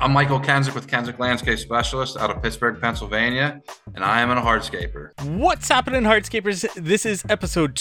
I'm Michael Kensick with Kensick Landscape Specialist out of Pittsburgh, Pennsylvania, and I am a hardscaper. What's happening, hardscapers? This is episode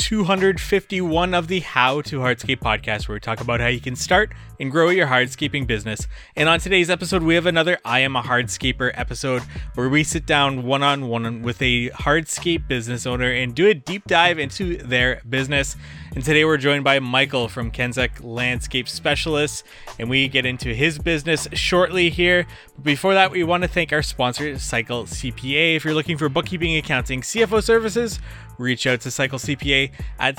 251 of the How to Hardscape podcast, where we talk about how you can start and grow your hardscaping business. And on today's episode, we have another I Am a Hardscaper episode where we sit down one-on-one with a hardscape business owner and do a deep dive into their business. And today we're joined by Michael from Kensick Landscape Specialists, and we get into his business shortly here. But before that, we want to thank our sponsor, Cycle CPA. If you're looking for bookkeeping, accounting, CFO services, reach out to Cycle CPA at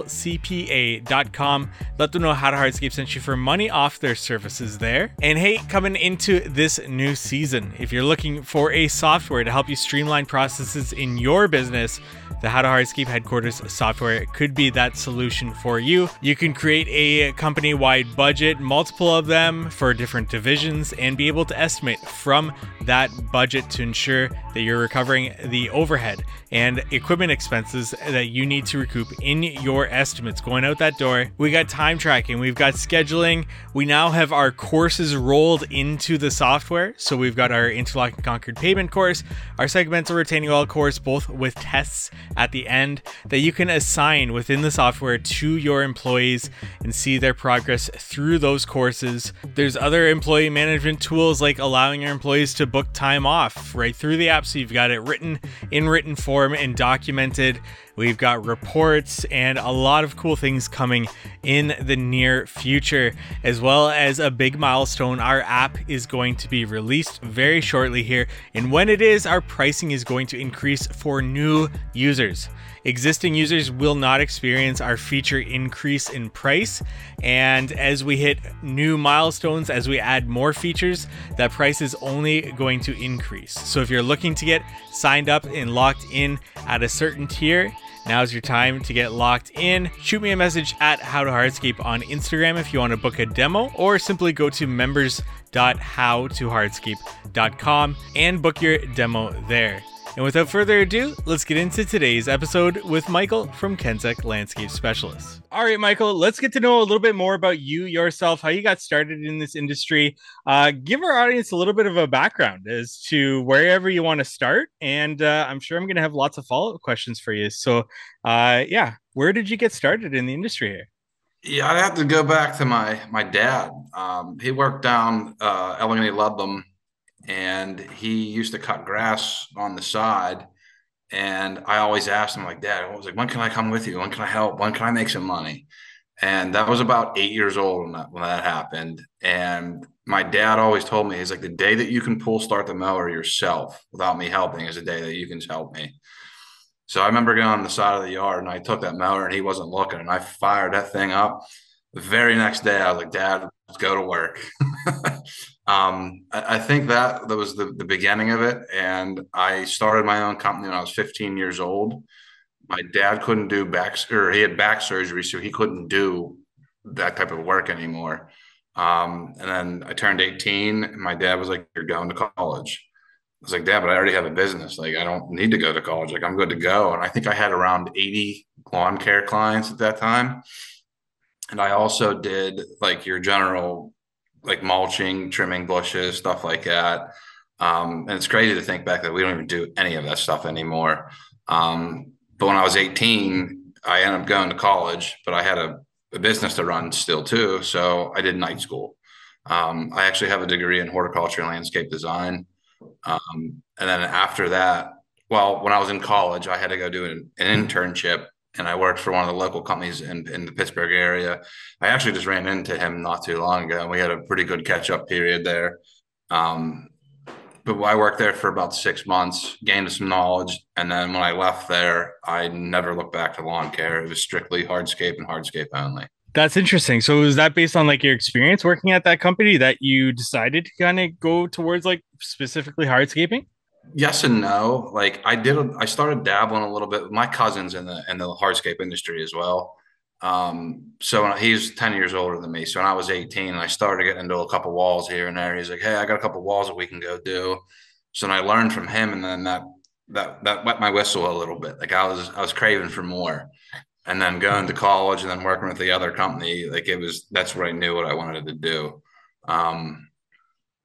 cyclecpa.com. Let them know How to Hardscape sent you for money off their services there. And hey, coming into this new season, if you're looking for a software to help you streamline processes in your business, the How to Hardscape headquarters software could be that solution for you. You can create a company-wide budget, multiple of them for different divisions, and be able to estimate from that budget to ensure that you're recovering the overhead and equipment expenses that you need to recoup in your estimates going out that door. We got time tracking, we've got scheduling, we now have our courses rolled into the software. So we've got our Interlock and Conquered Pavement course, our Segmental Retaining Wall course, both with tests at the end that you can assign within the software to your employees and see their progress through those courses. There's other employee management tools like allowing your employees to book time off right through the app, so you've got it written in written form and documented. We've got reports and a lot of cool things coming in the near future, as well as a big milestone. Our app is going to be released very shortly here, and when it is, our pricing is going to increase for new users. Existing users will not experience our feature increase in price, and as we hit new milestones, as we add more features, that price is only going to increase. So if you're looking to get signed up and locked in at a certain tier, now's your time to get locked in. Shoot me a message at How to Hardscape on Instagram if you want to book a demo, or simply go to members.howtohardscape.com and book your demo there. And without further ado, let's get into today's episode with Michael from Kensick Landscape Specialists. All right, Michael, let's get to know a little bit more about you yourself, how you got started in this industry. Give our audience a little bit of a background as to wherever you want to start. And I'm sure I'm going to have lots of follow-up questions for you. So where did you get started in the industry here? Yeah, I'd have to go back to my dad. He worked down Allegheny Ludlam, and he used to cut grass on the side. And I always asked him, like, Dad, I was like, when can I come with you? When can I help? When can I make some money? And that was about 8 years old when that happened. And my dad always told me, he's like, the day that you can start the mower yourself without me helping is the day that you can help me. So I remember going on the side of the yard, and I took that mower, and he wasn't looking, and I fired that thing up. The very next day, I was like, Dad, let's go to work. I think that was the beginning of it. And I started my own company when I was 15 years old. My dad couldn't do he had back surgery, so he couldn't do that type of work anymore. And then I turned 18, and my dad was like, you're going to college. I was like, Dad, but I already have a business. Like, I don't need to go to college. Like, I'm good to go. And I think I had around 80 lawn care clients at that time. And I also did like your general, like mulching, trimming bushes, stuff like that. And it's crazy to think back that we don't even do any of that stuff anymore. But when I was 18, I ended up going to college, but I had a business to run still too. So I did night school. I actually have a degree in horticulture and landscape design. And then after that, well, when I was in college, I had to go do an internship, and I worked for one of the local companies in the Pittsburgh area. I actually just ran into him not too long ago, and we had a pretty good catch-up period there. But I worked there for about 6 months, gained some knowledge, and then when I left there, I never looked back to lawn care. It was strictly hardscape and hardscape only. That's interesting. So was that based on like your experience working at that company that you decided to kind of go towards like specifically hardscaping? Yes and no. Like I started dabbling a little bit with my cousins in the hardscape industry as well. So he's 10 years older than me. So when I was 18, I started getting into a couple walls here and there. He's like, hey, I got a couple walls that we can go do. So then I learned from him, and then that wet my whistle a little bit. Like I was craving for more. And then going to college and then working with the other company, like that's where I knew what I wanted to do.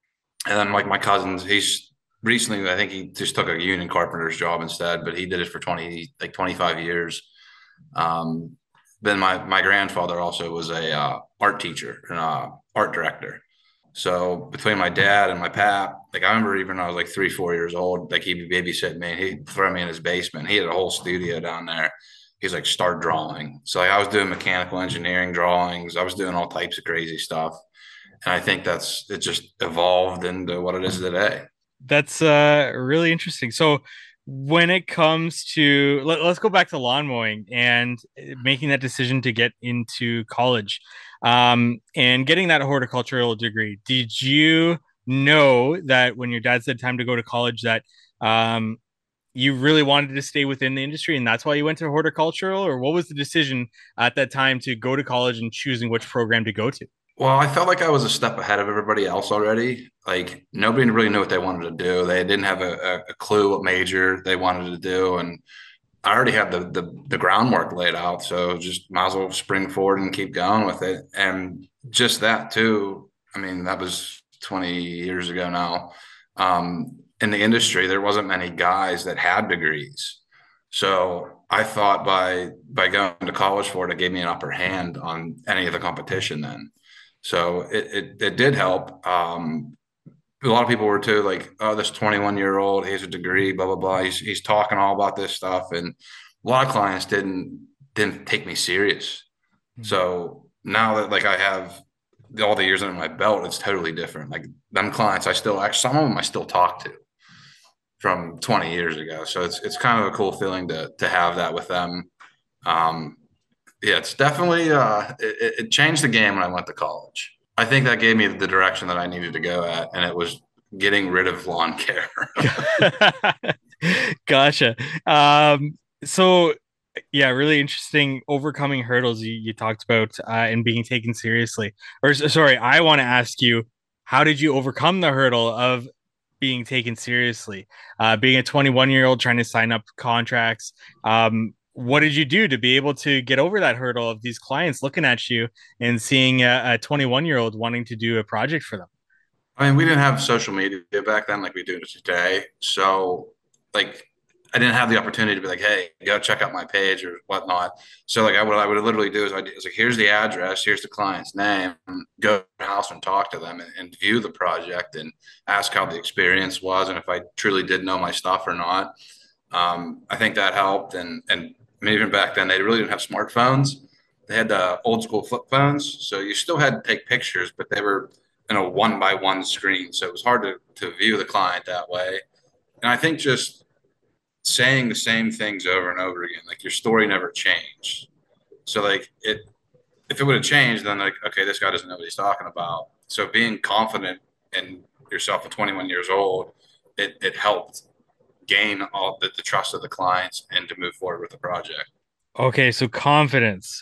And then like my cousins, he's recently, I think he just took a union carpenter's job instead, but he did it for 25 years. Um, then my grandfather also was a art teacher and art director. So between my dad and my pap, like I remember even when I was like 3, 4 years old, like he'd be babysitting me. He'd throw me in his basement. He had a whole studio down there. He's like, start drawing. So like I was doing mechanical engineering drawings. I was doing all types of crazy stuff. And I think it just evolved into what it is today. That's really interesting. So when it comes to let's go back to lawn mowing and making that decision to get into college, and getting that horticultural degree. Did you know that when your dad said time to go to college that um, you really wanted to stay within the industry and that's why you went to horticultural, or what was the decision at that time to go to college and choosing which program to go to? Well, I felt like I was a step ahead of everybody else already. Like nobody really knew what they wanted to do. They didn't have a clue what major they wanted to do. And I already had the groundwork laid out. So just might as well spring forward and keep going with it. And just that too. I mean, that was 20 years ago now. In the industry, there wasn't many guys that had degrees. So I thought by going to college for it, it gave me an upper hand on any of the competition then. So it did help. A lot of people were too like, oh, this 21-year-old, he has a degree, blah blah blah. He's talking all about this stuff, and a lot of clients didn't take me serious. So now that like I have all the years under my belt, it's totally different. Like them clients, I still actually some of them I still talk to from 20 years ago. So it's kind of a cool feeling to have that with them. Um, yeah, it's definitely it changed the game when I went to college. I think that gave me the direction that I needed to go at, and it was getting rid of lawn care. Gotcha. So yeah, really interesting overcoming hurdles you talked about and being taken seriously. Or sorry, I want to ask you, how did you overcome the hurdle of being taken seriously? Being a 21-year-old trying to sign up contracts. What did you do to be able to get over that hurdle of these clients looking at you and seeing a 21-year-old wanting to do a project for them? I mean, we didn't have social media back then like we do today. So, like, I didn't have the opportunity to be like, hey, go check out my page or whatnot. So, like, what I would literally do is I was like, here's the address, here's the client's name, go to the house and talk to them and view the project and ask how the experience was and if I truly did know my stuff or not. I think that helped. And I mean, even back then, they really didn't have smartphones. They had the old school flip phones. So you still had to take pictures, but they were in a one by one screen. So it was hard to view the client that way. And I think just saying the same things over and over again, like your story never changed. So like if it would have changed, then like, okay, this guy doesn't know what he's talking about. So being confident in yourself at 21 years old, it helped gain all the trust of the clients and to move forward with the project. Okay, so confidence.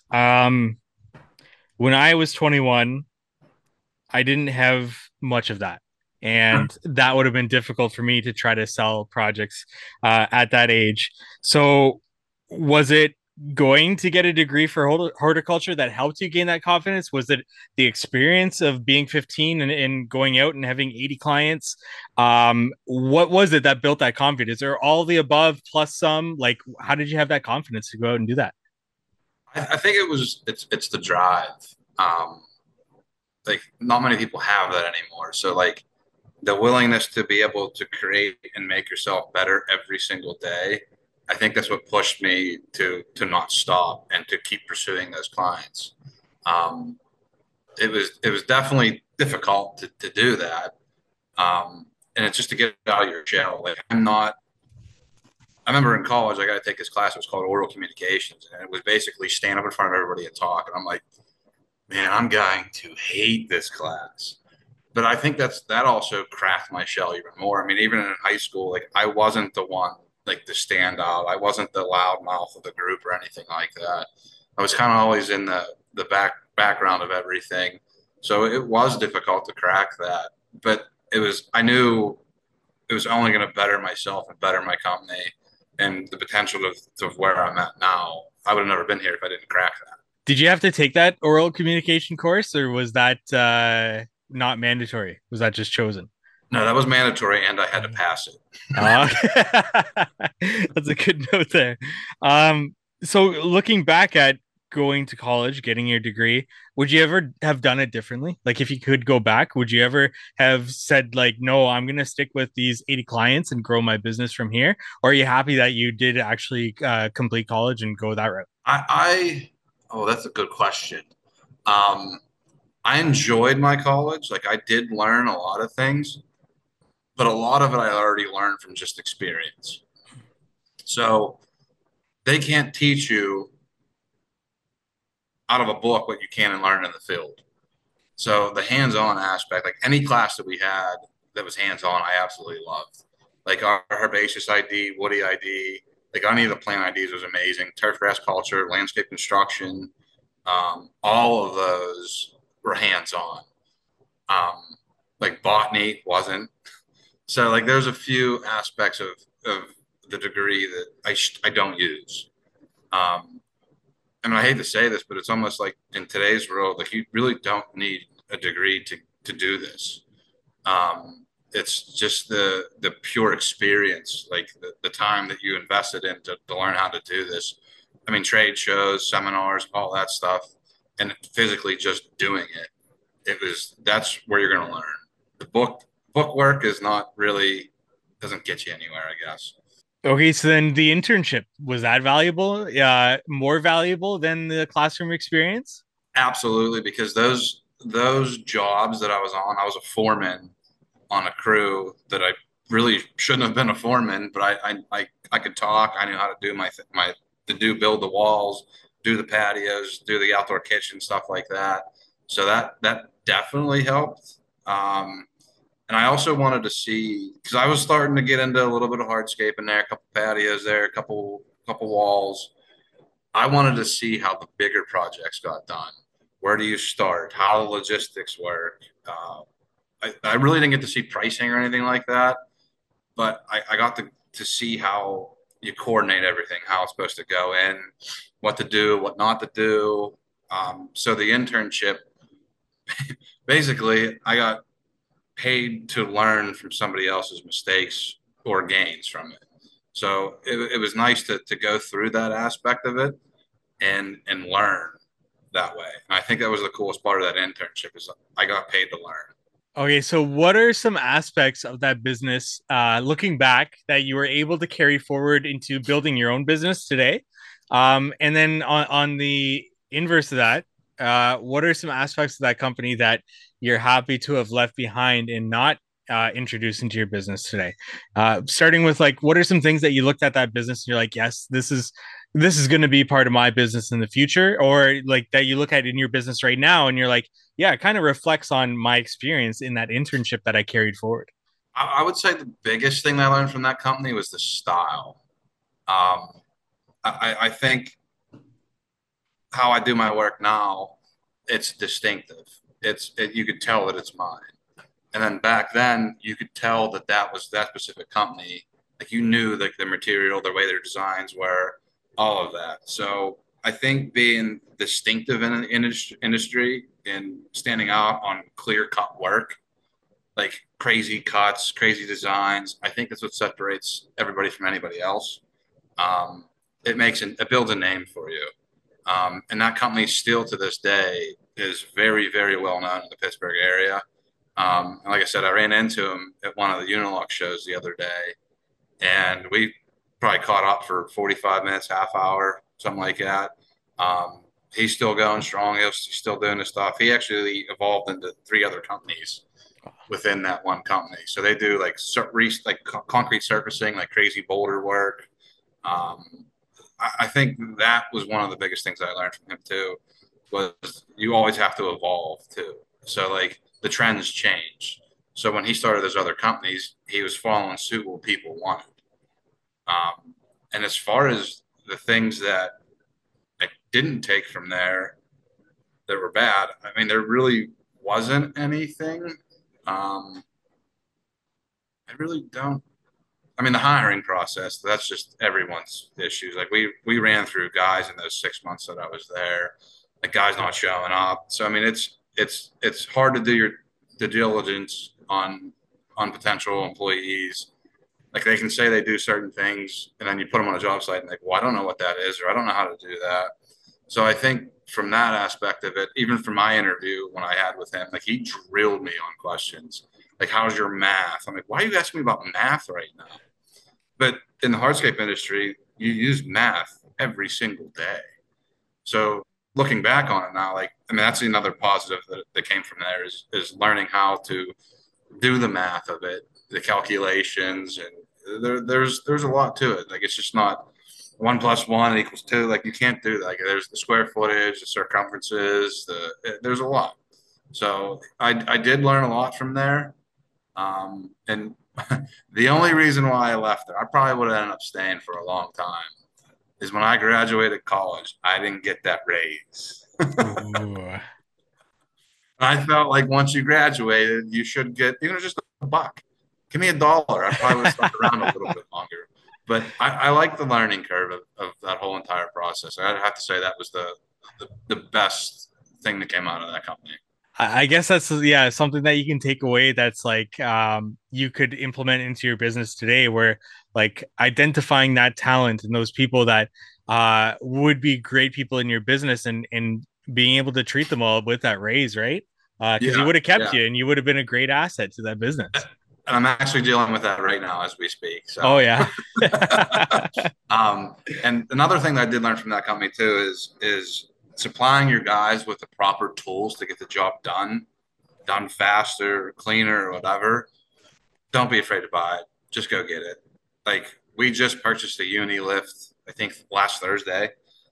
When I was 21, I didn't have much of that. And that would have been difficult for me to try to sell projects at that age. So, was it going to get a degree for horticulture that helped you gain that confidence? Was it the experience of being 15 and going out and having 80 clients? What was it that built that confidence? Or all the above plus some? Like, how did you have that confidence to go out and do that? I think it's the drive. Um, like not many people have that anymore. So like the willingness to be able to create and make yourself better every single day. I think that's what pushed me to not stop and to keep pursuing those clients. Um, it was definitely difficult to do that. And it's just to get out of your shell. Like I'm not. I remember in college I got to take this class. It was called oral communications, and it was basically stand up in front of everybody and talk. And I'm like, man, I'm going to hate this class. But I think that also cracked my shell even more. I mean, even in high school, like I wasn't the one like to stand out. I wasn't the loud mouth of the group or anything like that. I was kind of always in the background of everything. So it was difficult to crack that. But I knew it was only going to better myself and better my company and the potential of where I'm at now. I would have never been here if I didn't crack that. Did you have to take that oral communication course, or was that not mandatory? Was that just chosen? No, that was mandatory, and I had to pass it. Uh, that's a good note there. So looking back at going to college, getting your degree, would you ever have done it differently? Like if you could go back, would you ever have said like, no, I'm gonna stick with these 80 clients and grow my business from here? Or are you happy that you did actually complete college and go that route? Oh, that's a good question. Um, I enjoyed my college. Like I did learn a lot of things, but a lot of it I already learned from just experience. So they can't teach you out of a book what you can and learn in the field. So the hands-on aspect, like any class that we had that was hands-on, I absolutely loved. Like our Herbaceous ID, Woody ID, like any of the plant IDs was amazing. Turf grass culture, landscape construction, all of those were hands-on. Um, like botany wasn't. So like there's a few aspects of the degree that I don't use. Um, and I hate to say this, but it's almost like in today's world, like you really don't need a degree to do this. It's just the pure experience, like the time that you invested in to learn how to do this. I mean, trade shows, seminars, all that stuff, and physically just doing it. That's where you're going to learn. The book work is not really doesn't get you anywhere, I guess. Okay, so then the internship was that valuable? More valuable than the classroom experience? Absolutely, because those jobs that I was on, I was a foreman on a crew that I really shouldn't have been a foreman, but I could talk. I knew how to do my to do build the walls, do the patios, do the outdoor kitchen stuff like that. So that definitely helped. And I also wanted to see because I was starting to get into a little bit of hardscape in there, a couple patios there, a couple walls. I wanted to see how the bigger projects got done. Where do you start? How the logistics work? I really didn't get to see pricing or anything like that, but I got to see how you coordinate everything, how it's supposed to go in, what to do, what not to do. So the internship, basically, I got paid to learn from somebody else's mistakes or gains from it. So it was nice to go through that aspect of it and learn that way. And I think that was the coolest part of that internship is I got paid to learn. Okay, so what are some aspects of that business, looking back, that you were able to carry forward into building your own business today? And then on the inverse of that, what are some aspects of that company that you're happy to have left behind and not introduced into your business today? Starting with like, what are some things that you looked at that business and you're like, yes, this is going to be part of my business in the future, or like that you look at in your business right now and you're like, yeah, it kind of reflects on my experience in that internship that I carried forward. I would say the biggest thing I learned from that company was the style. Um, I think how I do my work now, it's distinctive. You could tell that it's mine. And then back then, you could tell that that was that specific company. Like you knew like the material, the way their designs were, all of that. So I think being distinctive in an industry and standing out on clear cut work, like crazy cuts, crazy designs, I think that's what separates everybody from anybody else. Um, it builds a name for you. And that company still to this day is very, very well known in the Pittsburgh area. And like I said, I ran into him at one of the Unilux shows the other day, and we probably caught up for 45 minutes, half hour, something like that. He's still going strong. He's still doing his stuff. He actually evolved into three other companies within that one company. So they do like concrete surfacing, like crazy boulder work. Um, I think that was one of the biggest things I learned from him too. Was you always have to evolve too. So like the trends change. So when he started those other companies, he was following suit what people wanted. And as far as the things that I didn't take from there that were bad, I mean, there really wasn't anything. Um, I really don't. I mean, the hiring process, that's just everyone's issues. Like we ran through guys in those 6 months that I was there, like guys not showing up. So I mean, it's hard to do your due diligence on on potential employees. Like they can say they do certain things, and then you put them on a job site, and like, well, I don't know what that is, or I don't know how to do that. So I think from that aspect of it, even from my interview when I had with him, like he drilled me on questions, like how's your math? I'm like, why are you asking me about math right now? But in the hardscape industry, you use math every single day. So looking back on it now, like I mean, that's another positive that came from there is learning how to do the math of it, the calculations, and there's a lot to it. Like it's just not 1 + 1 = 2. Like you can't do that. Like there's the square footage, the circumferences, there's a lot. So I did learn a lot from there. And the only reason why I left there, I probably would have ended up staying for a long time, is when I graduated college, I didn't get that raise. Ooh. I felt like once you graduated, you should get even just a buck. Give me $1. I probably would have stuck around a little bit longer. But I like the learning curve of that whole entire process. I'd have to say that was the best thing that came out of that company. I guess that's yeah something that you can take away that's like you could implement into your business today, where like identifying that talent and those people that would be great people in your business, and being able to treat them all with that raise, right? Because he Yeah, would have kept yeah. you and you would have been a great asset to that business. And I'm actually dealing with that right now as we speak. Oh So, yeah. and another thing that I did learn from that company too is supplying your guys with the proper tools to get the job done faster, cleaner, or whatever. Don't be afraid to buy it. Just go get it. Like we just purchased a uni lift, I think last Thursday.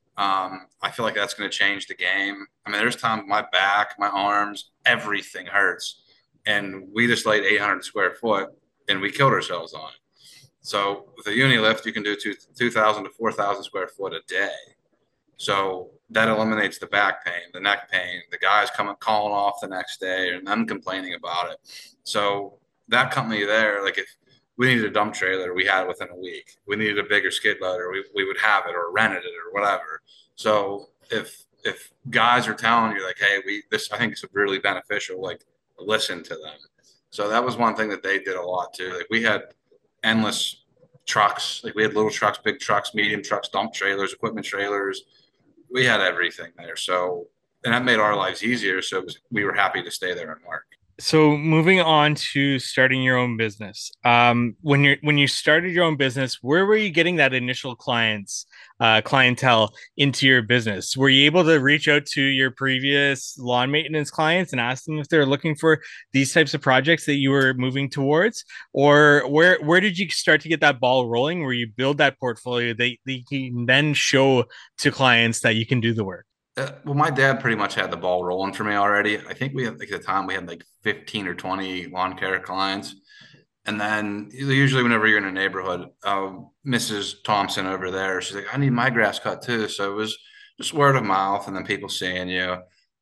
I feel like that's going to change the game. I mean, there's times my back, my arms, everything hurts, and we just laid 800 square foot, and we killed ourselves on it. So with a uni lift, you can do 2,000 to 4,000 square foot a day. So that eliminates the back pain, the neck pain, the guys coming calling off the next day and them complaining about it. So that company there, like if we needed a dump trailer, we had it within a week. We needed a bigger skid loader, we would have it or rented it or whatever. So if guys are telling you like, hey, we this I think it's really beneficial, like listen to them. So that was one thing that they did a lot too. Like we had endless trucks, like we had little trucks, big trucks, medium trucks, dump trailers, equipment trailers, we had everything there. So, and that made our lives easier. So we were happy to stay there and work. So moving on to starting your own business. When you started your own business, where were you getting that initial clientele into your business? Were you able to reach out to your previous lawn maintenance clients and ask them if they're looking for these types of projects that you were moving towards? Or where did you start to get that ball rolling where you build that portfolio that you can then show to clients that you can do the work? Well, my dad pretty much had the ball rolling for me already. I think we had like at the time we had like 15 or 20 lawn care clients. And then usually whenever you're in a neighborhood, Mrs. Thompson over there, she's like, I need my grass cut too. So it was just word of mouth and then people seeing you.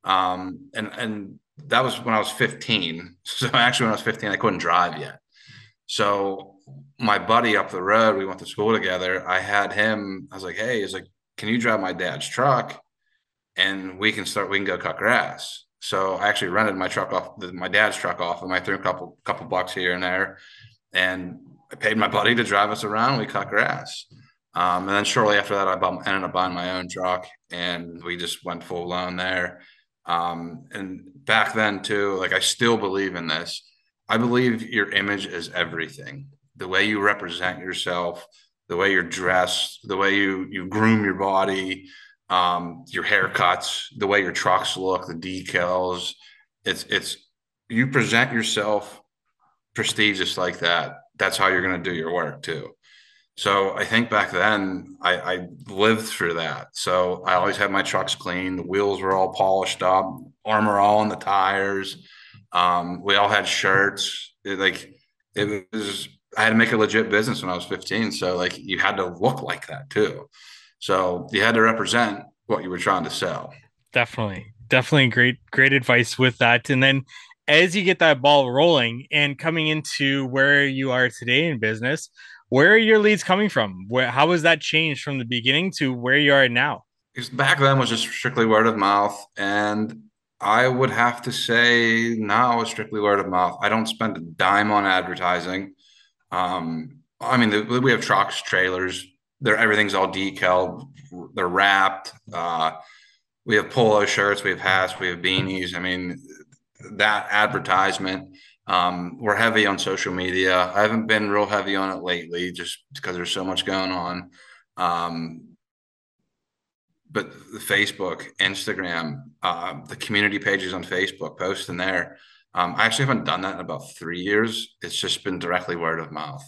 And that was when I was 15. So actually when I was 15, I couldn't drive yet. So my buddy up the road, we went to school together. I had him, I was like, hey, he's like, can you drive my dad's truck? And we can go cut grass. So I actually rented my truck off, my dad's truck off, and I threw a couple bucks here and there, and I paid my buddy to drive us around. We cut grass, and then shortly after that, ended up buying my own truck, and we just went full blown there. And back then too, like I still believe in this. I believe your image is everything. The way you represent yourself, the way you're dressed, the way you groom your body, your haircuts, the way your trucks look, the decals. It's you present yourself prestigious like that. That's how you're going to do your work too. So I think back then I lived through that. So I always had my trucks clean. The wheels were all polished up, armor all on the tires. We all had shirts. It was. I had to make a legit business when I was 15. So like you had to look like that too. So you had to represent what you were trying to sell. Definitely great advice with that. And then as you get that ball rolling and coming into where you are today in business, where are your leads coming from? How has that changed from the beginning to where you are now? Because back then was just strictly word of mouth. And I would have to say now it's strictly word of mouth. I don't spend a dime on advertising. I mean, we have trucks, trailers. Everything's all decal. They're wrapped. We have polo shirts, we have hats, we have beanies. I mean, that advertisement. We're heavy on social media. I haven't been real heavy on it lately, just because there's so much going on. Um, but Facebook, Instagram, the community pages on Facebook, posting there. I actually haven't done that in about 3 years. It's just been directly word of mouth.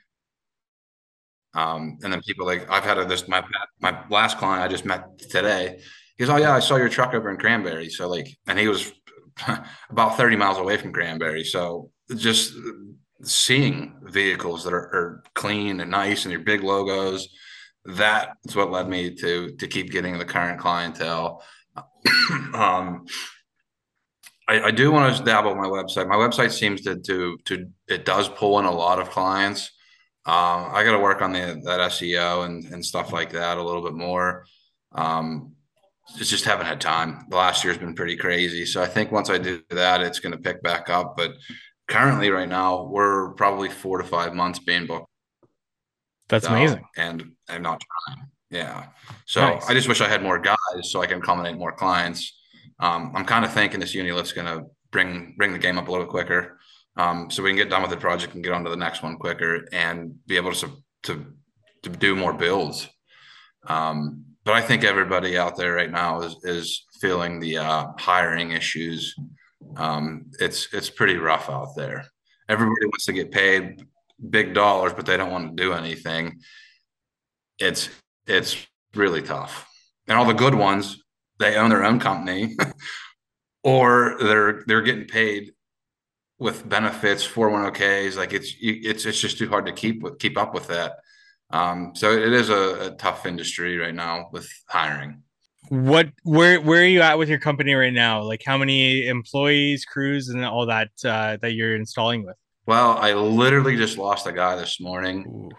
And then people like I've had this my last client I just met today. He goes, "Oh yeah, I saw your truck over in Cranberry." So like, and he was about 30 miles away from Cranberry. So just seeing vehicles that are clean and nice and your big logos, that's what led me to keep getting the current clientele. um, I do want to dabble my website. My website seems to it does pull in a lot of clients. I got to work on that SEO and stuff like that a little bit more. Um, just haven't had time. The last year's been pretty crazy, so I think once I do that, it's going to pick back up. But currently, right now, we're probably 4 to 5 months being booked That's out, amazing. and I'm not trying. Yeah, so I Nice. just wish I had more guys so I can accommodate more clients. I'm kind of thinking this Unilift's going to bring the game up a little quicker, so we can get done with the project and get on to the next one quicker and be able to to do more builds. But I think everybody out there right now is feeling the hiring issues. It's pretty rough out there. Everybody wants to get paid big dollars, but they don't want to do anything. It's it's really tough. And all the good ones, they own their own company, or they're getting paid with benefits, 401ks. Like it's just too hard to keep up with that. So it is a tough industry right now with hiring. Where are you at with your company right now? Like how many employees, crews, and all that that you're installing with? Well, I literally just lost a guy this morning. Ooh,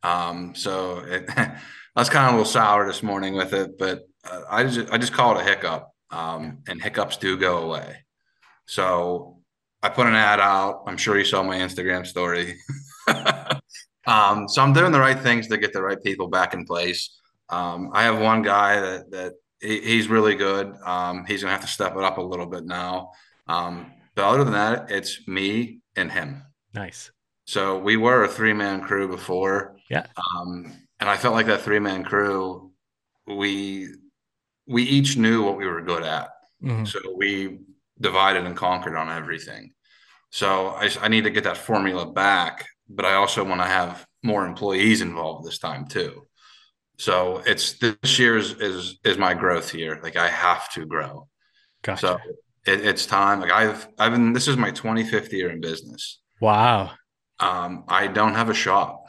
I was kind of a little sour this morning with it, but I just call it a hiccup. And hiccups do go away. So I put an ad out. I'm sure you saw my Instagram story. So I'm doing the right things to get the right people back in place. I have one guy he's really good. He's gonna have to step it up a little bit now. But other than that, it's me and him. nice. So we were a 3-man crew before, Yeah. and I felt like that 3-man crew, we we each knew what we were good at. Hmm. So we divided and conquered on everything. So I need to get that formula back, but I also want to have more employees involved this time too. So it's this year is my growth year. Like I have to grow. So Gotcha. it's time. Like I've been this is my 25th year in business. Wow. I don't have a shop.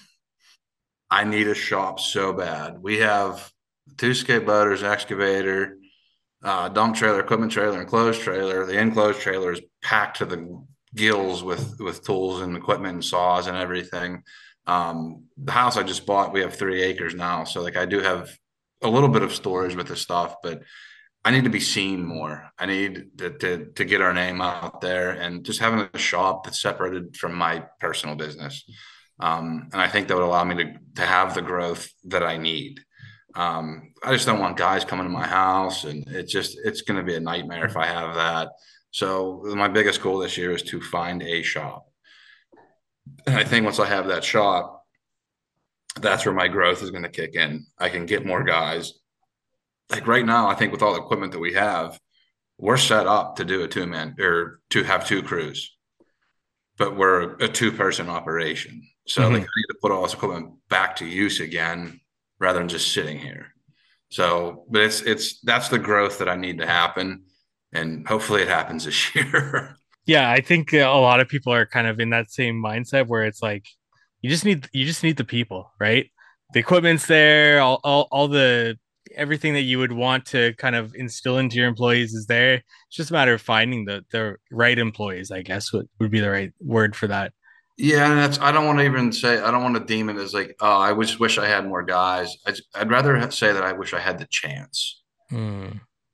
I need a shop so bad. We have two skate loaders, excavator, dump trailer, equipment trailer, enclosed trailer. The enclosed trailer is packed to the gills with tools and equipment and saws and everything. The house I just bought, we have 3 acres now, so like I do have a little bit of storage with the stuff, but I need to be seen more. I need to get our name out there and just having a shop that's separated from my personal business. And I think that would allow me to have the growth that I need. I just don't want guys coming to my house, and it's going to be a nightmare if I have that. So my biggest goal this year is to find a shop, and I think once I have that shop, that's where my growth is going to kick in. I can get more guys. Like right now, I think with all the equipment that we have, we're set up to do a 2-man or to have 2 crews, but we're a 2-person operation. So like I Hmm. need to put all this equipment back to use again rather than just sitting here. So, but it's that's the growth that I need to happen, and hopefully it happens this year. Yeah, I think a lot of people are kind of in that same mindset where it's like you just need the people, right? The equipment's there, all the everything that you would want to kind of instill into your employees is there. It's just a matter of finding the right employees, I guess would be the right word for that. Yeah, and that's I don't want to even say I don't want to deem it as like oh I wish I had more guys. I'd rather say that I wish I had the chance. Hmm.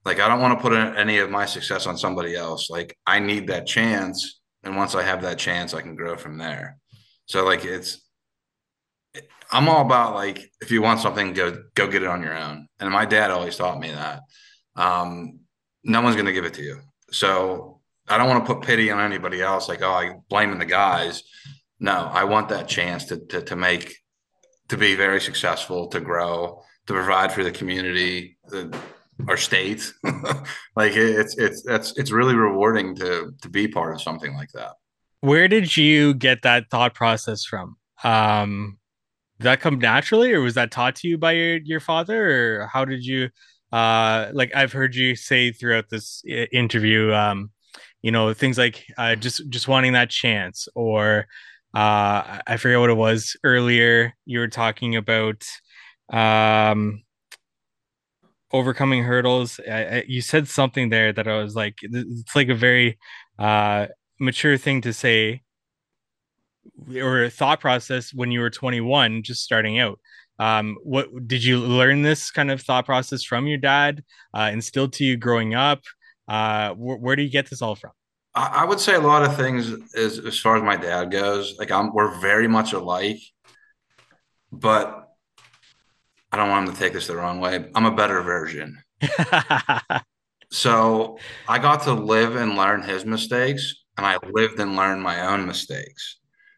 Like, I don't want to put any of my success on somebody else. Like, I need that chance. And once I have that chance, I can grow from there. So like I'm all about like if you want something, go get it on your own. And my dad always taught me that. Um, no one's gonna give it to you. So I don't want to put pity on anybody else, like, oh, I blaming the guys. No, I want that chance to make to be very successful, to grow, to provide for the community, our state. Like it's really rewarding to be part of something like that. Where did you get that thought process from? Did that come naturally, or was that taught to you by your father, or how did you like I've heard you say throughout this interview, things like just wanting that chance, or I forget what it was earlier. You were talking about um overcoming hurdles. You said something there that I was like, it's like a very uh mature thing to say, or thought process when you were 21, just starting out. What did you learn this kind of thought process from your dad, instilled to you growing up? Where do you get this all from? I would say a lot of things as far as my dad goes. Like we're very much alike, but I don't want him to take this the wrong way. I'm a better version. So I got to live and learn his mistakes, and I lived and learned my own mistakes.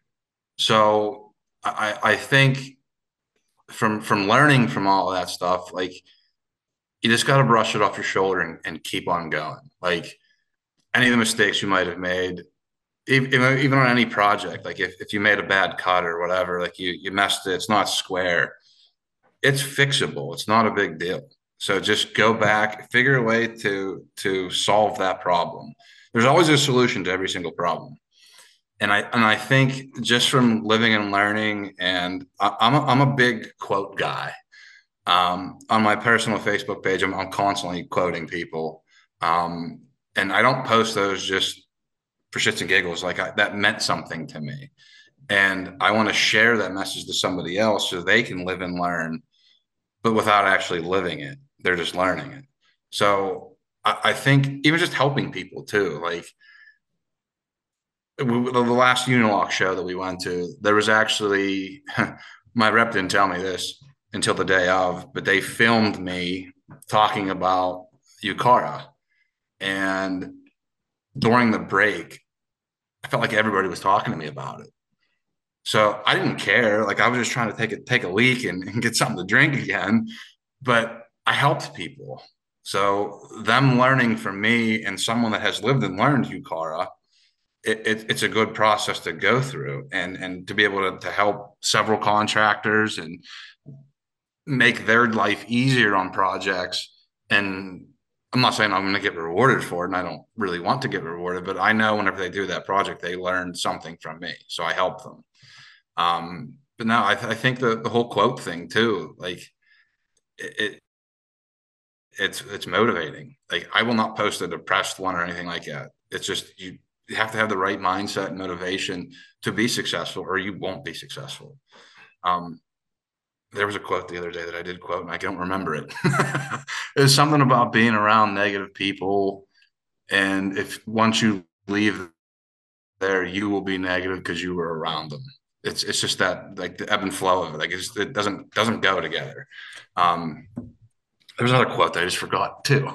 So I think from learning from all of that stuff, like you just got to brush it off your shoulder and keep on going. Like any of the mistakes you might have made, even on any project, like if you made a bad cut or whatever, like you messed it, it's not square, it's fixable. It's not a big deal. So just go back, figure a way to solve that problem. There's always a solution to every single problem. And I think just from living and learning, and I'm a big quote guy. On my personal Facebook page, I'm constantly quoting people, and I don't post those just for shits and giggles. Like that meant something to me, and I want to share that message to somebody else so they can live and learn, but without actually living it. They're just learning it. So I think even just helping people too, like the last Unilock show that we went to, there was actually my rep didn't tell me this until the day of, but they filmed me talking about Yukara. And during the break, I felt like everybody was talking to me about it. So I didn't care. Like I was just trying to take a leak and get something to drink again. But I helped people. So them learning from me and someone that has lived and learned Yukara, it's a good process to go through and to be able to help several contractors and make their life easier on projects. And I'm not saying I'm going to get rewarded for it, and I don't really want to get rewarded, but I know whenever they do that project, they learn something from me. So I help them. But now I think the whole quote thing too, like it it's motivating. Like I will not post a depressed one or anything like that. It's just you have to have the right mindset and motivation to be successful, or you won't be successful. Um, there was a quote the other day that I did quote, and I don't remember it. It was something about being around negative people, and if once you leave there, you will be negative because you were around them. It's just that like the ebb and flow of it. Like it doesn't go together. Um, There's another quote that I just forgot too.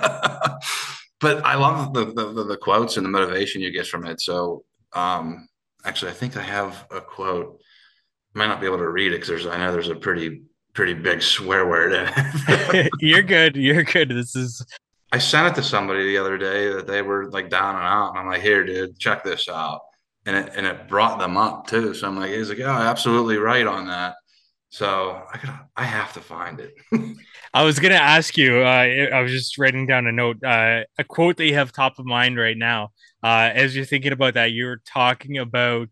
But I love the quotes and the motivation you get from it. So actually, I think I have a quote. I might not be able to read it because I know there's a pretty big swear word in it. You're good. You're good. This is I sent it to somebody the other day that they were like down and out, and I'm like, here, dude, check this out. And it brought them up too. So I'm like, he's like, yeah, absolutely right on that. So I have to find it. I was gonna ask you. I was just writing down a note, a quote that you have top of mind right now. As you're thinking about that, you're talking about,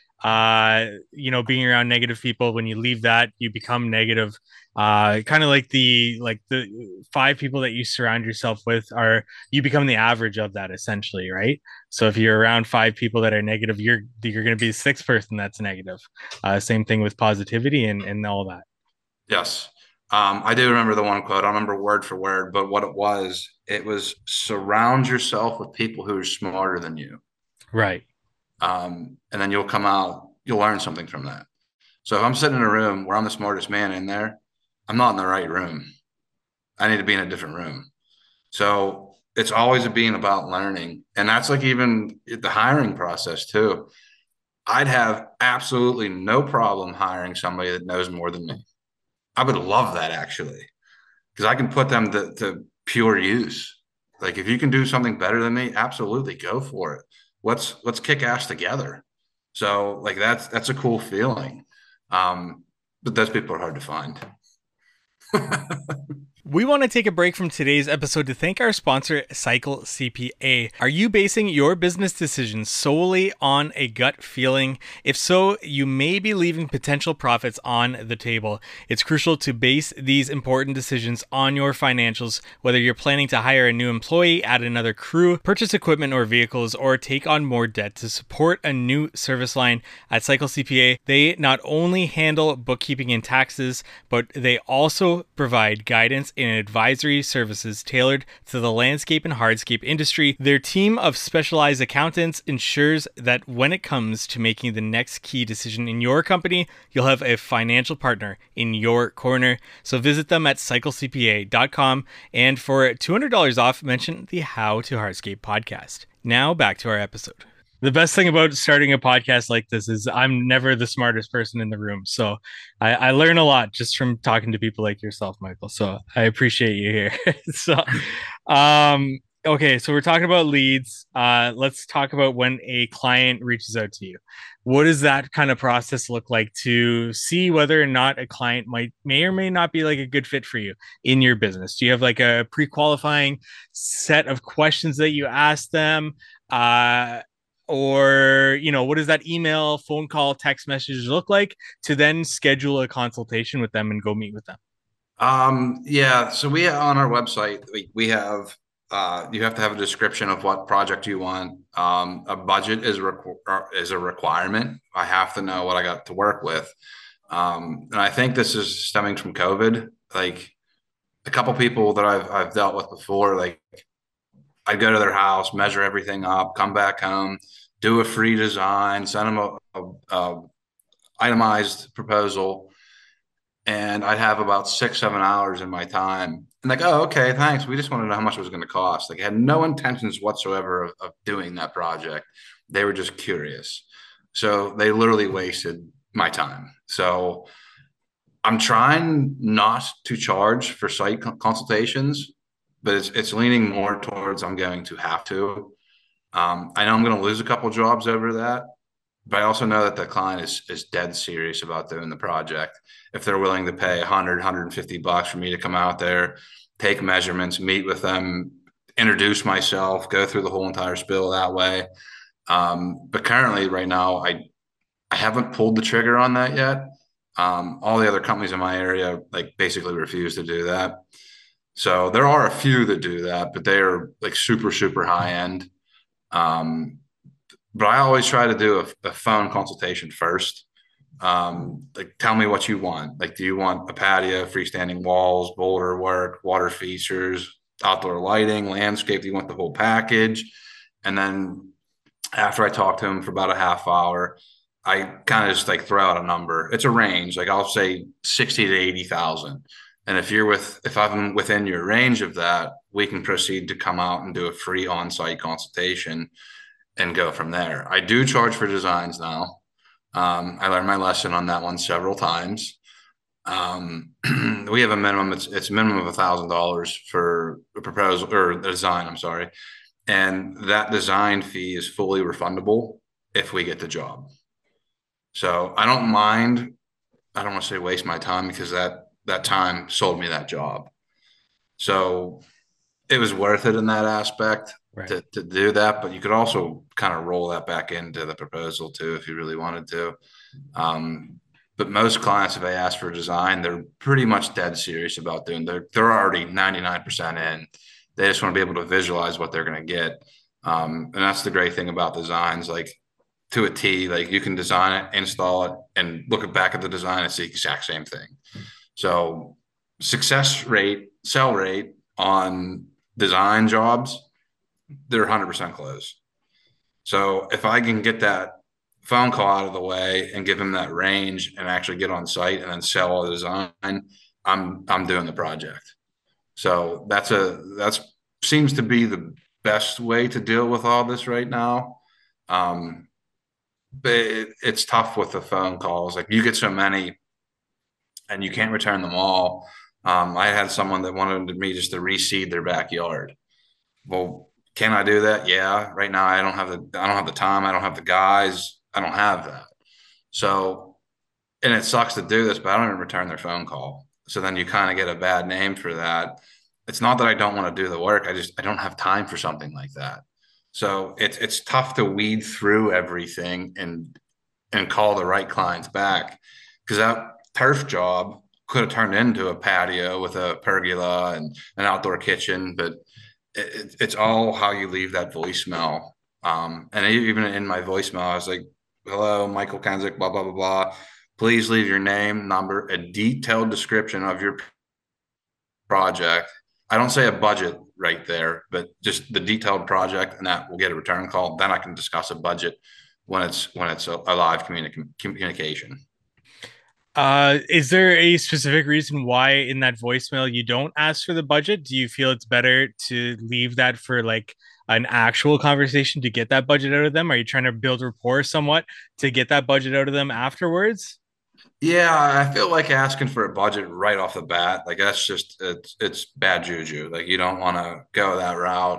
being around negative people. When you leave that, you become negative. Kind of like the five people that you surround yourself with are you become the average of that essentially, right? So if you're around five people that are negative, you're going to be the sixth person that's negative. Same thing with positivity and all that. Yes. I do remember the one quote. I don't remember word for word, but what it was surround yourself with people who are smarter than you. Right. And then you'll learn something from that. So if I'm sitting in a room where I'm the smartest man in there, I'm not in the right room. I need to be in a different room. So it's always being about learning. And that's like even the hiring process too. I'd have absolutely no problem hiring somebody that knows more than me. I would love that actually, because I can put them to pure use. Like if you can do something better than me, absolutely go for it. Let's kick ass together. So like that's a cool feeling. But those people are hard to find. We want to take a break from today's episode to thank our sponsor, Cycle CPA. Are you basing your business decisions solely on a gut feeling? If so, you may be leaving potential profits on the table. It's crucial to base these important decisions on your financials, whether you're planning to hire a new employee, add another crew, purchase equipment or vehicles, or take on more debt to support a new service line. At Cycle CPA, they not only handle bookkeeping and taxes, but they also provide guidance in advisory services tailored to the landscape and hardscape industry. Their team of specialized accountants ensures that when it comes to making the next key decision in your company, you'll have a financial partner in your corner. So visit them at cyclecpa.com, and for $200 off, mention the How to Hardscape podcast. Now back to our episode. The best thing about starting a podcast like this is I'm never the smartest person in the room. So I learn a lot just from talking to people like yourself, Michael. So I appreciate you here. Okay, so we're talking about leads. Let's talk about when a client reaches out to you. What does that kind of process look like to see whether or not a client may or may not be like a good fit for you in your business? Do you have like a pre-qualifying set of questions that you ask them? Or what does that email, phone call, text message look like to then schedule a consultation with them and go meet with them? Yeah, so we on our website we have you have to have a description of what project you want. A budget is a requirement. I have to know what I got to work with. And I think this is stemming from COVID. Like a couple people that I've dealt with before, like I'd go to their house, measure everything up, come back home, do a free design, send them a itemized proposal, and I'd have about 6, 7 hours in my time. And like, oh, okay, thanks. We just want to know how much it was going to cost. Like, I had no intentions whatsoever of doing that project. They were just curious. So they literally wasted my time. So I'm trying not to charge for site consultations, but it's leaning more towards I'm going to have to. I know I'm going to lose a couple jobs over that, but I also know that the client is dead serious about doing the project. If they're willing to pay 100, $150 for me to come out there, take measurements, meet with them, introduce myself, go through the whole entire spill that way. But currently, right now, I haven't pulled the trigger on that yet. All the other companies in my area like basically refuse to do that. So there are a few that do that, but they are like super, super high end. Um, but I always try to do a phone consultation first. Like, tell me what you want. Like, do you want a patio, freestanding walls, boulder work, water features, outdoor lighting, landscape? Do you want the whole package? And then after I talk to him for about a half hour, I kind of just like throw out a number. It's a range. Like I'll say 60 to 80,000. And if I'm within your range of that, we can proceed to come out and do a free on-site consultation and go from there. I do charge for designs now. I learned my lesson on that one several times. We have a minimum. It's a minimum of $1,000 for a proposal or a design. I'm sorry, and that design fee is fully refundable if we get the job. So I don't mind. I don't want to say waste my time because that time sold me that job. So it was worth it in that aspect Right. to do that. But you could also kind of roll that back into the proposal too if you really wanted to. But most clients, if they ask for design, they're pretty much dead serious about doing. They're already 99% in. They just want to be able to visualize what they're going to get. And that's the great thing about designs, like to a T. Like you can design it, install it, and look back at the design. It's the exact same thing. So sell rate on design jobs, they're 100% close. So if I can get that phone call out of the way and give him that range and actually get on site and then sell all the design, I'm doing the project. So that's seems to be the best way to deal with all this right now. Um, but it's tough with the phone calls. Like you get so many and you can't return them all. I had someone that wanted me just to reseed their backyard. Well, can I do that? Yeah. Right now, I don't have the time. I don't have the guys. I don't have that. So, and it sucks to do this, but I don't even return their phone call. So then you kind of get a bad name for that. It's not that I don't want to do the work. I don't have time for something like that. So it's tough to weed through everything and call the right clients back because that turf job could have turned into a patio with a pergola and an outdoor kitchen, but it's all how you leave that voicemail. And even in my voicemail, I was like, "Hello, Michael Kenzik, blah blah blah blah. Please leave your name, number, a detailed description of your project." I don't say a budget right there, but just the detailed project, and that will get a return call. Then I can discuss a budget when it's a live communication. Is there a specific reason why in that voicemail you don't ask for the budget? Do you feel it's better to leave that for like an actual conversation to get that budget out of them? Are you trying to build rapport somewhat to get that budget out of them afterwards? Yeah, I feel like asking for a budget right off the bat, like that's just it's bad juju. Like you don't want to go that route.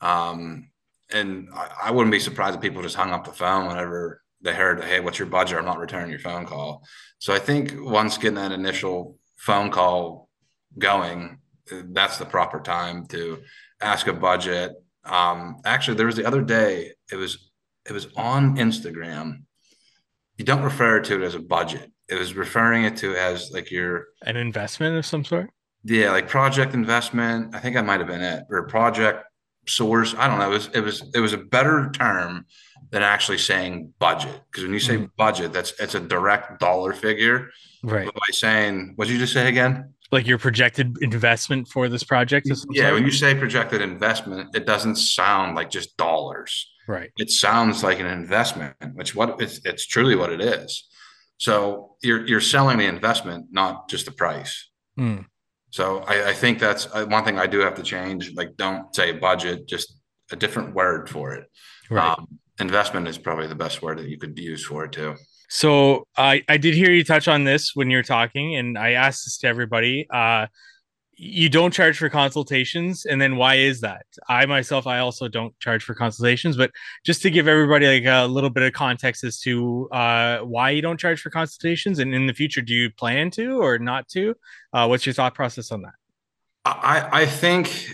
And I wouldn't be surprised if people just hung up the phone whenever they heard, "Hey, what's your budget? I'm not returning your phone call." So I think once getting that initial phone call going, that's the proper time to ask a budget. Actually, there was the other day, it was on Instagram. You don't refer to it as a budget. It was referring it to as like your, An investment of some sort? yeah, like project investment. I think I might have been it, or project source. I don't know. It was a better term than actually saying budget. Because when you say Mm, budget, it's a direct dollar figure. right. But by saying, what did you just say again? Like your projected investment for this project of some Yeah, sort? when you say projected investment, it doesn't sound like just dollars. Right. It sounds like an investment, which what it's truly what it is. So you're selling the investment, not just the price. Mm, So I think that's one thing I do have to change. Like, don't say budget, just a different word for it. right. Investment is probably the best word that you could use for it too. So I did hear you touch on this when you're talking, and I asked this to everybody. You don't charge for consultations, and then why is that? I myself, I also don't charge for consultations, but just to give everybody like a little bit of context as to why you don't charge for consultations, and in the future, do you plan to or not to? What's your thought process on that? I think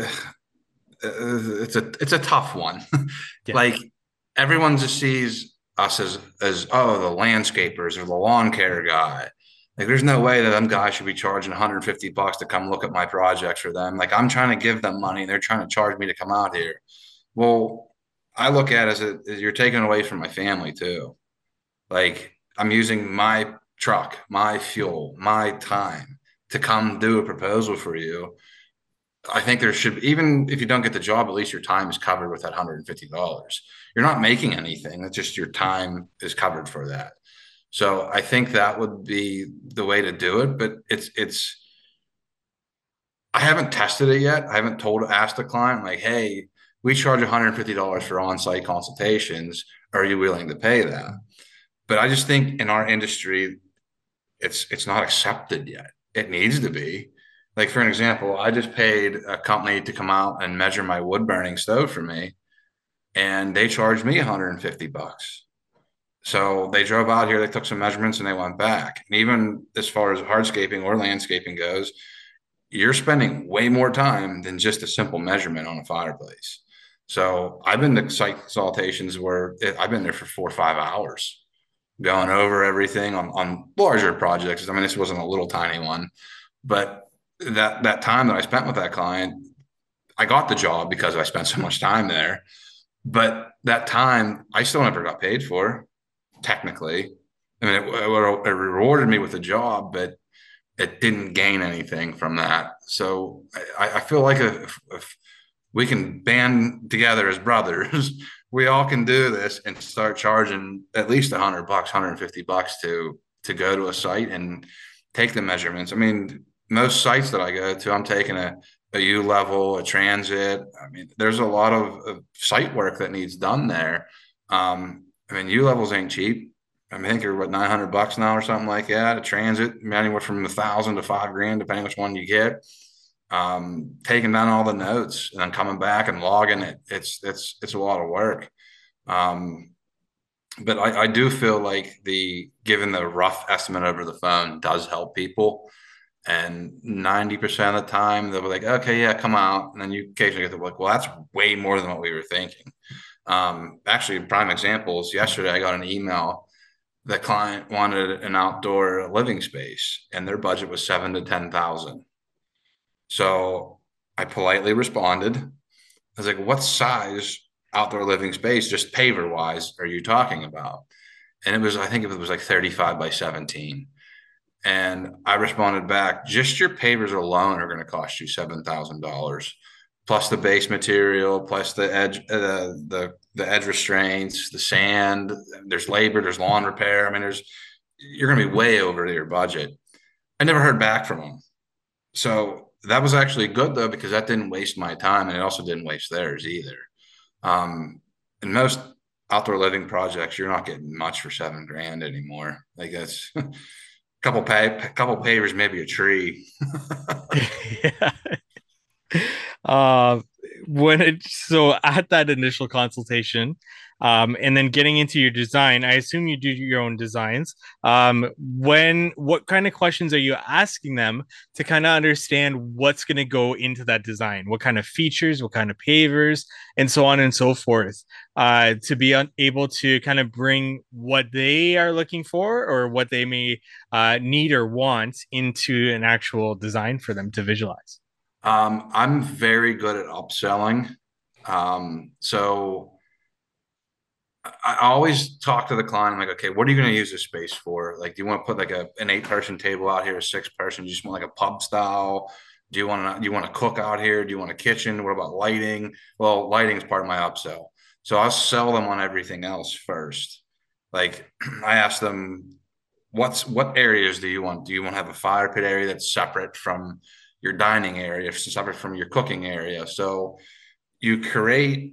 it's a tough one. Yeah. Like everyone just sees us as oh the landscapers or the lawn care guy. Like there's no way that them guys should be charging 150 bucks to come look at my projects for them. Like I'm trying to give them money, and they're trying to charge me to come out here. Well, I look at it as you're taking away from my family too. Like I'm using my truck, my fuel, my time to come do a proposal for you. I think there should, even if you don't get the job, at least your time is covered with that $150. You're not making anything. It's just your time is covered for that. So I think that would be the way to do it. But I haven't tested it yet. I haven't asked the client like, "Hey, we charge $150 for on-site consultations. Are you willing to pay that?" But I just think in our industry, it's not accepted yet. It needs to be. Like for an example, I just paid a company to come out and measure my wood burning stove for me, and they charged me 150 bucks. So they drove out here, they took some measurements, and they went back. And even as far as hardscaping or landscaping goes, you're spending way more time than just a simple measurement on a fireplace. So I've been to site consultations where I've been there for 4 or 5 hours going over everything on larger projects. I mean, this wasn't a little tiny one, but that time that I spent with that client, I got the job because I spent so much time there. But that time, I still never got paid for, technically. I mean, it rewarded me with a job, but it didn't gain anything from that. So I feel like if we can band together as brothers, we all can do this and start charging at least $100, $150 to go to a site and take the measurements. I mean, most sites that I go to, I'm taking a U level, a transit. I mean, there's a lot of site work that needs done there. I mean, U levels ain't cheap. I mean, I think you're what, $900 now or something like that. A transit, anywhere from 1,000 to $5,000, depending which one you get. Taking down all the notes and then coming back and logging it. It's a lot of work. Um, but I do feel like the given the rough estimate over the phone does help people. And 90% of the time they'll be like, okay, yeah, come out. And then you occasionally get to like, well, that's way more than what we were thinking. Actually, prime examples, yesterday I got an email. The client wanted an outdoor living space and their budget was 7 to 10,000. So I politely responded. I was like, what size outdoor living space, just paver wise, are you talking about? And it was, I think it was like 35 by 17. And I responded back, just your pavers alone are going to cost you $7,000, plus the base material, plus the edge, the edge restraints, the sand. There's labor, there's lawn repair. I mean, you're going to be way over your budget. I never heard back from them. So that was actually good though, because that didn't waste my time and it also didn't waste theirs either. In most outdoor living projects, you're not getting much for 7 grand anymore. Like that's a couple pavers, maybe a tree. Yeah. uh so at that initial consultation, and then getting into your design, I assume you do your own designs. What kind of questions are you asking them to kind of understand what's going to go into that design? What kind of features, what kind of pavers, and so on and so forth, to be able to kind of bring what they are looking for or what they may need or want into an actual design for them to visualize. I'm very good at upselling. So I always talk to the client. I'm like, okay, what are you going to use this space for? Like, do you want to put like an 8 person table out here, a 6 person? Do you just want like a pub style? Do you want to cook out here? Do you want a kitchen? What about lighting? Well, lighting is part of my upsell. So I'll sell them on everything else first. Like I ask them, what areas do you want? Do you want to have a fire pit area that's separate from your dining area, separate from your cooking area? So you create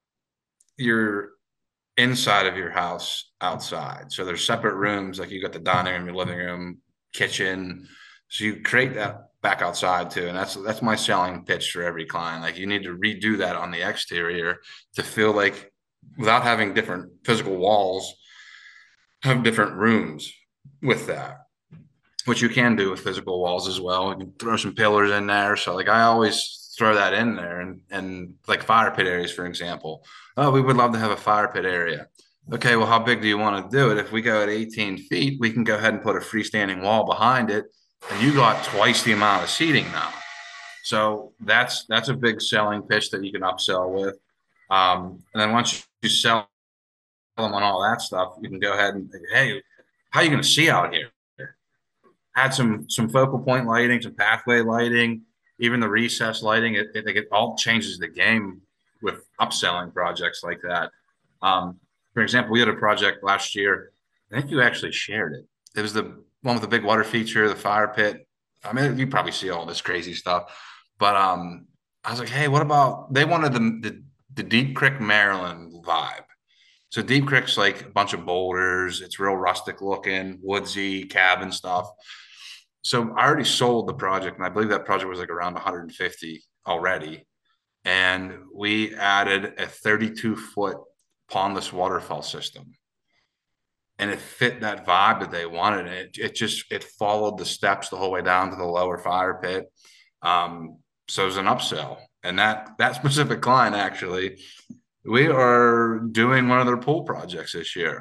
your inside of your house outside. So there's separate rooms, like you got the dining room, your living room, kitchen. So you create that back outside too. And that's my selling pitch for every client. Like you need to redo that on the exterior to feel like without having different physical walls, have different rooms with that. Which you can do with physical walls as well. You can throw some pillars in there. So like I always throw that in there and like fire pit areas, for example. Oh, we would love to have a fire pit area. Okay, well, how big do you want to do it? If we go at 18 feet, we can go ahead and put a freestanding wall behind it, and you got twice the amount of seating now. So that's a big selling pitch that you can upsell with. And then once you sell them on all that stuff, you can go ahead and hey, how are you going to see out here? Add some focal point lighting, some pathway lighting, even the recess lighting. It all changes the game with upselling projects like that. For example, we had a project last year. I think you actually shared it. It was the one with the big water feature, the fire pit. I mean, you probably see all this crazy stuff, but I was like, hey, what about they wanted the Deep Creek, Maryland vibe. So Deep Creek's like a bunch of boulders. It's real rustic looking, woodsy cabin stuff. So I already sold the project, and I believe that project was like around 150 already. And we added a 32-foot pondless waterfall system, and it fit that vibe that they wanted. It followed the steps the whole way down to the lower fire pit. So it was an upsell, and that specific client actually, we are doing one of their pool projects this year.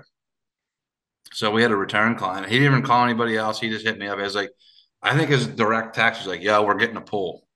So we had a return client. He didn't even call anybody else. He just hit me up. He was like, I think his direct text was like, "Yo, we're getting a pool."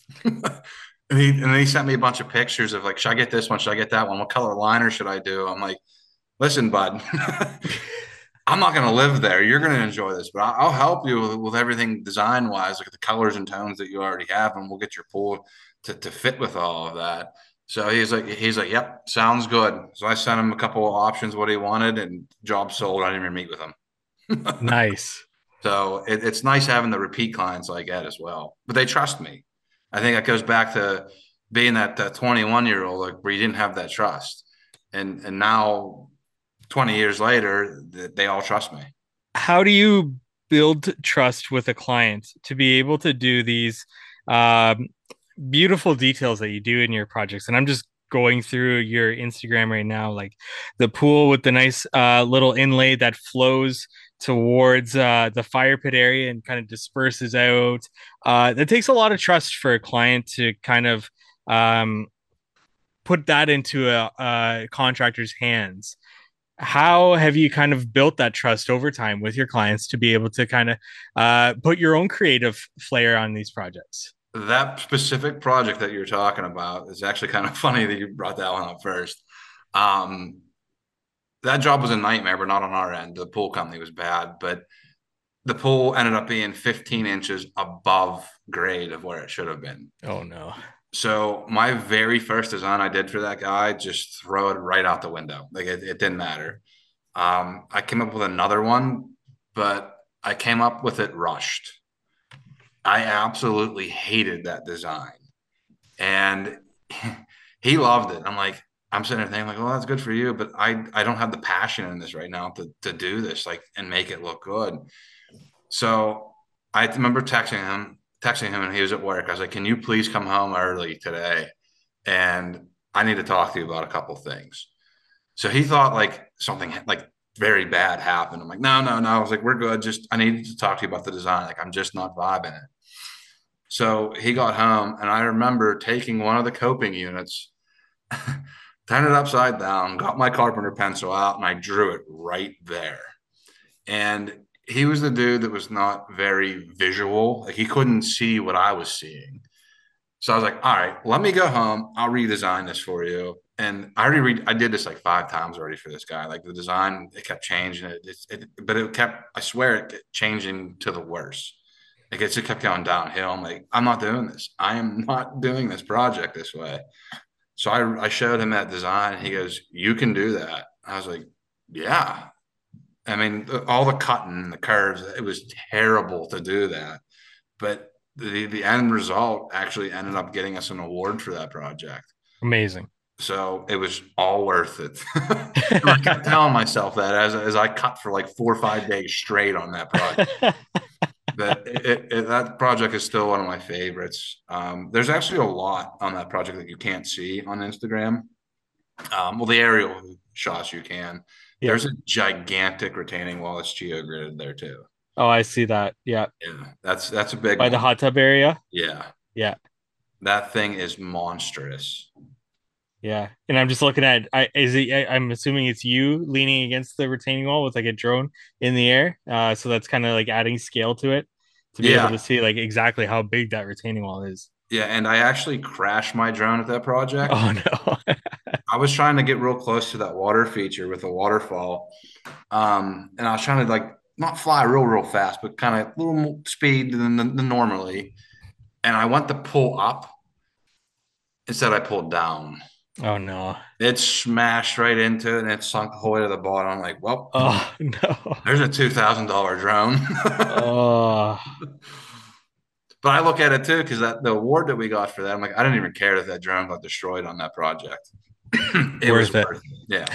And he sent me a bunch of pictures of like, should I get this one? Should I get that one? What color liner should I do? I'm like, listen, bud, I'm not going to live there. You're going to enjoy this, but I'll help you with everything design wise, like the colors and tones that you already have, and we'll get your pool to fit with all of that. So he's like, yep, sounds good. So I sent him a couple of options, what he wanted, and job sold. I didn't even meet with him. Nice. So it's nice having the repeat clients I get as well, but they trust me. I think that goes back to being that 21-year-old, like where you didn't have that trust, and now 20 years later, they all trust me. How do you build trust with a client to be able to do these um, beautiful details that you do in your projects? And I'm just going through your Instagram right now, like the pool with the nice little inlay that flows towards the fire pit area and kind of disperses out. That takes a lot of trust for a client to kind of um, put that into a contractor's hands. How have you kind of built that trust over time with your clients to be able to kind of put your own creative flair on these projects? That specific project that you're talking about is actually kind of funny that you brought that one up first. Um, that job was a nightmare, but not on our end. The pool company was bad, but the pool ended up being 15 inches above grade of where it should have been. Oh no. So my very first design I did for that guy, just throw it right out the window. Like it didn't matter. I came up with another one, but I came up with it rushed. I absolutely hated that design. And he loved it. I'm sitting there thinking, like, well, that's good for you, but I don't have the passion in this right now to do this, like, and make it look good. So I remember texting him, and he was at work. I was like, can you please come home early today? And I need to talk to you about a couple things. So he thought like something like very bad happened. I'm like, no, no, no. I was like, we're good. Just I needed to talk to you about the design. Like, I'm just not vibing it. So he got home, and I remember taking one of the coping units, turned it upside down, got my carpenter pencil out, and I drew it right there. And he was the dude that was not very visual. Like he couldn't see what I was seeing. So I was like, all right, let me go home. I'll redesign this for you. And I did this like 5 times already for this guy. Like the design, it kept changing. But it kept, I swear, it kept changing to the worse. Like it just kept going downhill. I'm like, I'm not doing this. I am not doing this project this way. So I showed him that design. And he goes, you can do that. I was like, yeah. I mean, all the cutting and the curves, it was terrible to do that. But the end result actually ended up getting us an award for that project. Amazing. So it was all worth it. And I kept telling myself that as I cut for like 4 or 5 days straight on that project. But that project is still one of my favorites. There's actually a lot on that project that you can't see on Instagram. Well, the aerial shots you can. Yeah. There's a gigantic retaining wall that's geogridded there too. Oh, I see that. Yeah. Yeah, that's a big By the one. hot tub area. Yeah, Yeah. that thing is monstrous. Yeah. And I'm just looking at I'm assuming it's you leaning against the retaining wall with like a drone in the air. So that's kind of like adding scale to it to be able to Yeah, see like exactly how big that retaining wall is. yeah, and I actually crashed my drone at that project. Oh no. I was trying to get real close to that water feature with a waterfall, and I was trying to like not fly real fast, but kind of a little more speed than normally. And I went to pull up. Instead, I pulled down. Oh no. It smashed right into it and it sunk all the way to the bottom. I'm like, well, Oh no. there's a $2,000 drone. Oh, But I look at it too because that the award that we got for that, I'm like, I didn't even care that that drone got destroyed on that project. It was worth it. worth it. Yeah.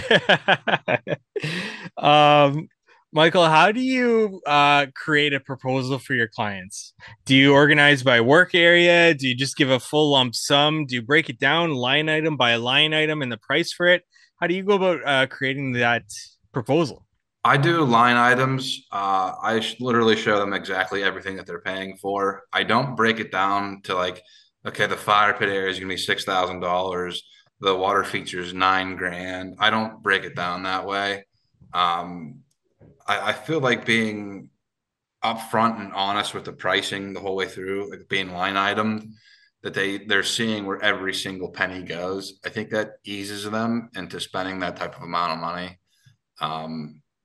um, Michael, how do you create a proposal for your clients? Do you organize by work area? Do you just give a full lump sum? Do you break it down line item by line item and the price for it? How do you go about creating that proposal? I do line items. Literally show them exactly everything that they're paying for. I don't break it down to like, okay, the fire pit area is going to be $6,000. The water feature is 9 grand. I don't break it down that way. Um, I feel like being upfront and honest with the pricing the whole way through, like being line item, that they're seeing where every single penny goes. I think that eases them into spending that type of amount of money. Um,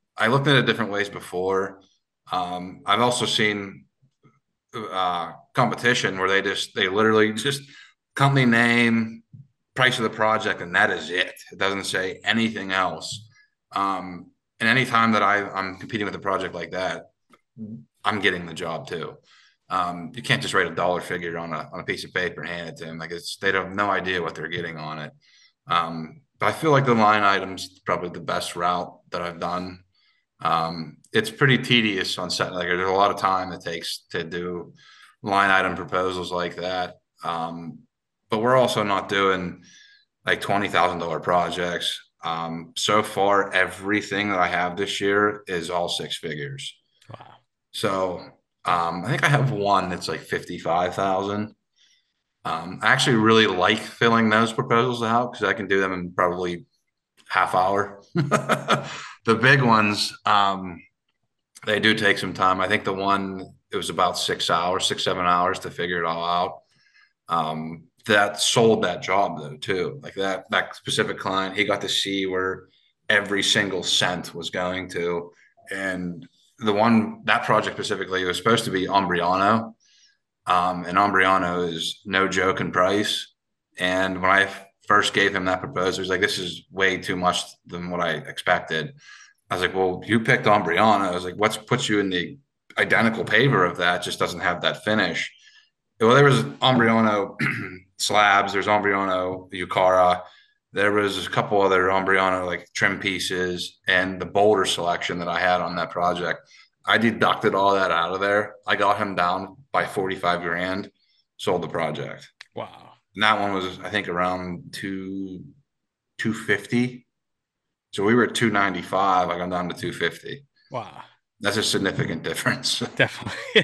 I looked at it different ways before. I've also seen competition where they literally just company name, price of the project, and that is it. It doesn't say anything else. And anytime that I'm competing with a project like that, I'm getting the job too. You can't just write a dollar figure on a piece of paper and hand it to them. Like they have no idea what they're getting on it. But I feel like the line item's probably the best route that I've done. It's pretty tedious on set. Like there's a lot of time it takes to do line item proposals like that. But we're also not doing like $20,000 projects. So far, everything that I have this year is all six figures. Wow. So I think I have one that's like 55,000. I actually really like filling those proposals out because I can do them in probably half hour. The big ones, they do take some time. I think the one it was about 6 hours, 6, 7 hours to figure it all out. That sold that job though too. Like that specific client, he got to see where every single cent was going to. And the one that project specifically was supposed to be Ombriano. And Ombriano is no joke in price. And when I first gave him that proposal, he was like, this is way too much than what I expected. I was like, well, you picked Ombriano. I was like, what's puts you in the identical paver of that? Just doesn't have that finish. Well, there was Ombriano slabs. There's Ombriano Ucara. There was a couple other Ombriano like trim pieces and the boulder selection that I had on that project. I deducted all that out of there. I got him down by 45 grand, sold the project. Wow. And that one was, I think, around 250. So we were at 295. I got down to 250. Wow. That's a significant difference. Definitely.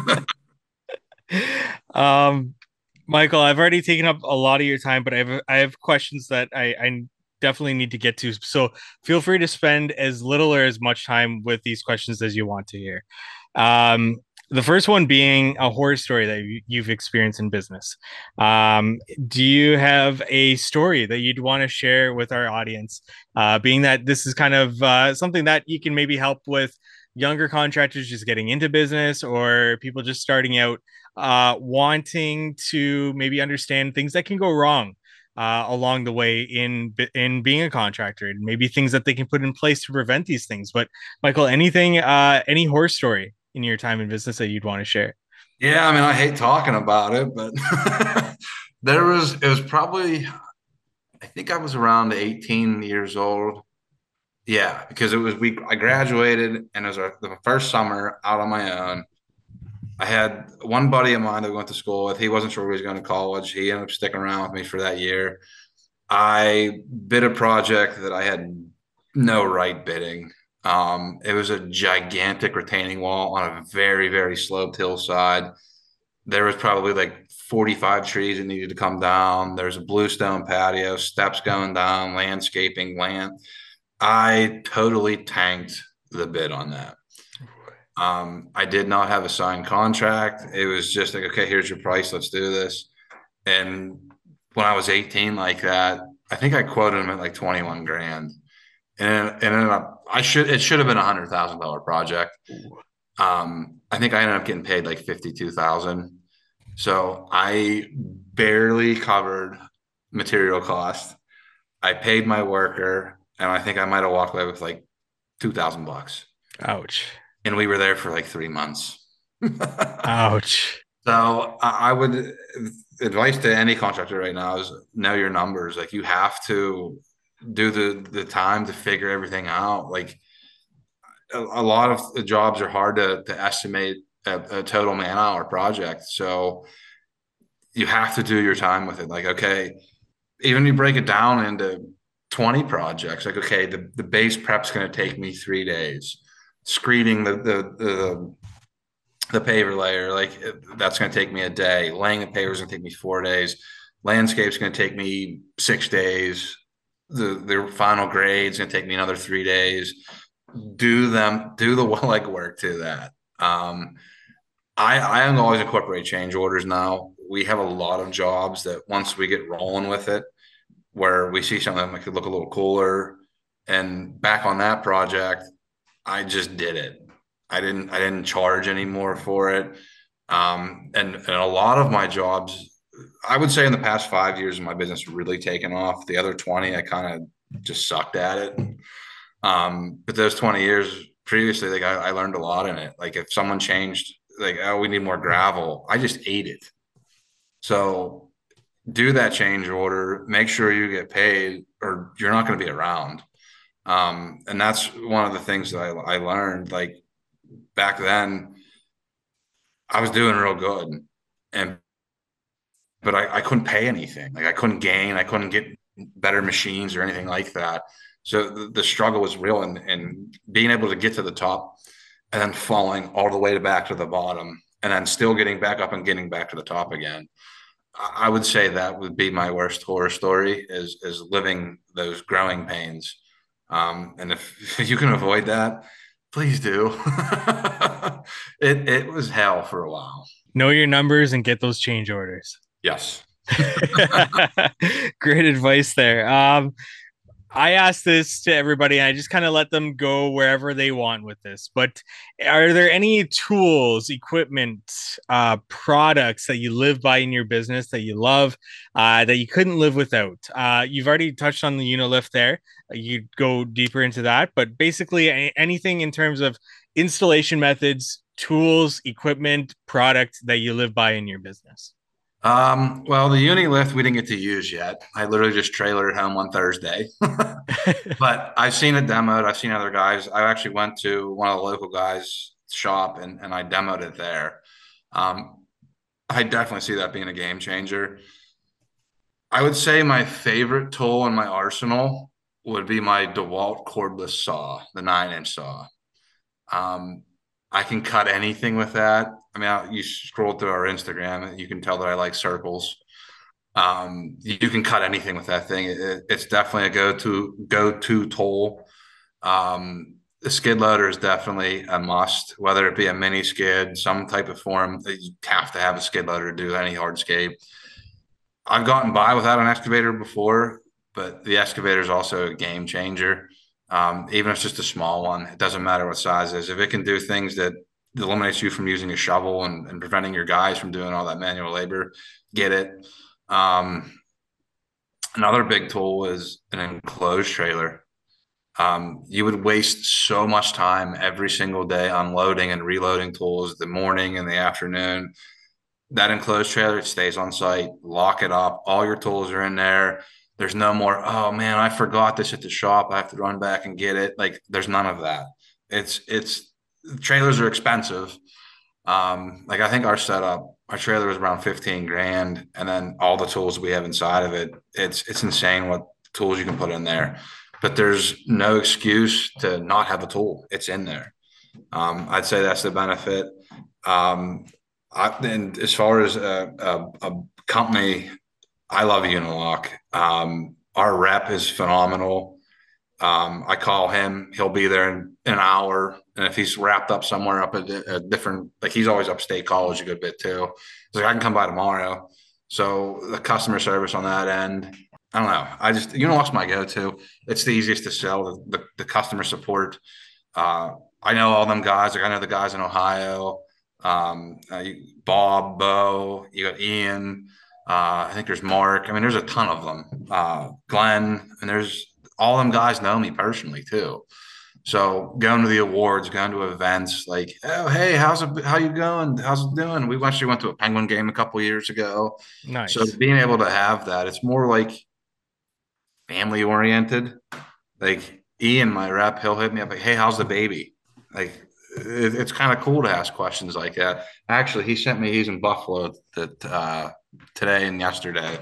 um, Michael, I've already taken up a lot of your time, but I have questions that I definitely need to get to. So feel free to spend as little or as much time with these questions as you want to hear. Um, the first one being a horror story that you've experienced in business. Do you have a story that you'd want to share with our audience? Being that this is kind of something that you can maybe help with younger contractors just getting into business or people just starting out wanting to maybe understand things that can go wrong along the way in being a contractor and maybe things that they can put in place to prevent these things. But Michael, any horror story in your time in business that you'd want to share? Yeah, I mean, I hate talking about it, but it was probably, I think I was around 18 years old. Yeah, because I graduated and it was the first summer out on my own. I had one buddy of mine that we went to school with. He wasn't sure he was going to college. He ended up sticking around with me for that year. I bid a project that I had no right bidding. It was a gigantic retaining wall on a very, very sloped hillside. There was probably like 45 trees that needed to come down. There's a bluestone patio, steps going down, landscaping, land. I totally tanked the bid on that. I did not have a signed contract. It was just like, okay, here's your price. Let's do this. And when I was 18, like that, I think I quoted him at like 21 grand. It should have been $100,000 project. I think I ended up getting paid like 52,000. So I barely covered material cost. I paid my worker, and I think I might have walked away with like $2,000. Ouch. And we were there for like 3 months. Ouch. So I would advice to any contractor right now is know your numbers. Like you have to do the time to figure everything out. Like a lot of the jobs are hard to estimate a total man hour project. So you have to do your time with it. Like, okay, even you break it down into 20 projects, like, okay, the base prep's going to take me 3 days. Screening the paver layer, like that's going to take me a day. Laying the paver is going to take me 4 days. Landscape's going to take me 6 days. The final grade's going to take me another 3 days. Do the leg work to that. I am always incorporate change orders now. We have a lot of jobs that once we get rolling with it, where we see something that could look a little cooler. And back on that project, I just did it. I didn't charge anymore for it. And a lot of my jobs, I would say in the past 5 years of my business really taken off. The other 20, I kind of just sucked at it. But those 20 years previously, like I learned a lot in it. Like if someone changed, like, oh, we need more gravel, I just ate it. So do that change order, make sure you get paid, or you're not going to be around. And that's one of the things that I learned. Like back then, I was doing real good, and but I couldn't pay anything. Like I couldn't gain, I couldn't get better machines or anything like that. So the struggle was real, and being able to get to the top and then falling all the way back to the bottom, and then still getting back up and getting back to the top again. I would say that would be my worst horror story is living those growing pains. And if you can avoid that, please do. It was hell for a while. Know your numbers and get those change orders. Yes. Great advice there. I ask this to everybody, and I just kind of let them go wherever they want with this. But are there any tools, equipment, products that you live by in your business that you love, that you couldn't live without? You've already touched on the Unilift there. You'd go deeper into that, but basically anything in terms of installation methods, tools, equipment, product that you live by in your business. Well, the uni lift we didn't get to use yet. I literally just trailered it home on Thursday. But I've seen it demoed. I've seen other guys. I actually went to one of the local guys' shop and I demoed it there. Um, I definitely see that being a game changer. I would say my favorite tool in my arsenal would be my DeWalt cordless saw, the 9-inch saw. Um, I can cut anything with that. I mean, you scroll through our Instagram, and you can tell that I like circles. You can cut anything with that thing. It's definitely a go-to tool. The skid loader is definitely a must, whether it be a mini skid, some type of form. You have to have a skid loader to do any hardscape. I've gotten by without an excavator before, but the excavator is also a game changer. Even if it's just a small one, it doesn't matter what size it is. If it can do things that eliminates you from using a shovel and preventing your guys from doing all that manual labor, get it. Um, Another big tool is an enclosed trailer. You would waste so much time every single day unloading and reloading tools the morning and the afternoon. That enclosed trailer stays on site, lock it up. All your tools are in there. There's no more, oh man, I forgot this at the shop. I have to run back and get it. Like there's none of that. It's trailers are expensive. Like I think our trailer was around 15 grand, and then all the tools we have inside of it, it's insane what tools you can put in there. But there's no excuse to not have a tool. It's in there. I'd say that's the benefit. Um, and as far as a company, I love Unilock. Our rep is phenomenal. I call him, he'll be there in an hour. And if he's wrapped up somewhere up at a different, like he's always upstate college a good bit too. He's like, I can come by tomorrow. So the customer service on that end, I don't know. Unilock's my go-to. It's the easiest to sell, the customer support. I know all them guys. Like I know the guys in Ohio, Bob, Bo, you got Ian. I think there's Mark. I mean, there's a ton of them. Glenn, and there's all them guys know me personally too. So going to the awards, going to events, like, oh hey, how you going? How's it doing? We actually went to a Penguin game a couple years ago. So Nice. being able to have that, it's more like family oriented. Like Ian, my rep, he'll hit me up like, hey, how's the baby? Like it's kind of cool to ask questions like that. Actually, he's in Buffalo today and yesterday.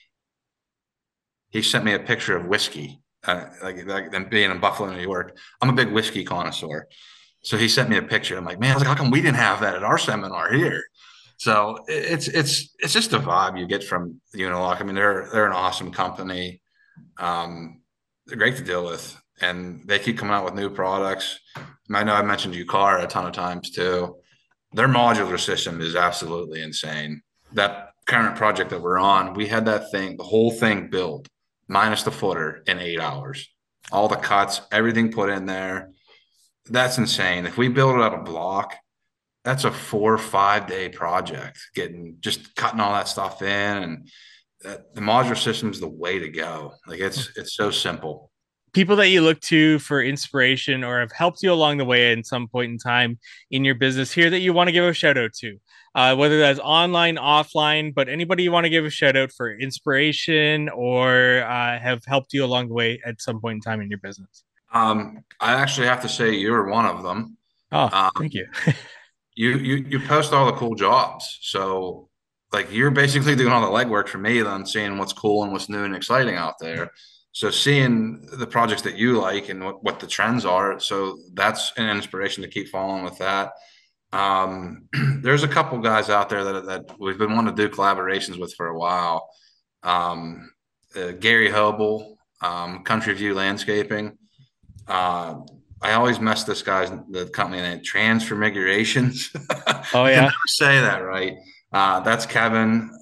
He sent me a picture of whiskey, like them being in Buffalo, New York. I'm a big whiskey connoisseur. So he sent me a picture. I'm like, man, I was like, how come we didn't have that at our seminar here? So it's just a vibe you get from Unilock. I mean, they're an awesome company. They're great to deal with, and they keep coming out with new products. I know I mentioned Ucar a ton of times too. Their modular system is absolutely insane. That current project that we're on, we had the whole thing built minus the footer in 8 hours. All the cuts, everything put in there. that's insane. If we build it out of block, that's a 4 or 5 day project, getting just cutting all that stuff in, and the modular system is the way to go. Like it's so simple. People that you look to for inspiration or have helped you along the way at some point in time in your business here that you want to give a shout out to, whether that's online, offline, but anybody you want to give a shout out for inspiration or have helped you along the way at some point in time in your business. I actually have to say you're one of them. Oh, thank Um, you. you post all the cool jobs, so like you're basically doing all the legwork for me, then seeing what's cool and what's new and exciting out there. So seeing the projects that you like and what the trends are, so that's an inspiration to keep following with that. There's a couple guys out there that we've been wanting to do collaborations with for a while. Um, Gary Hobel, Country View Landscaping. Uh, I always mess this guy's the company name, Transformigrations. Oh I can yeah. never say that right. That's Kevin.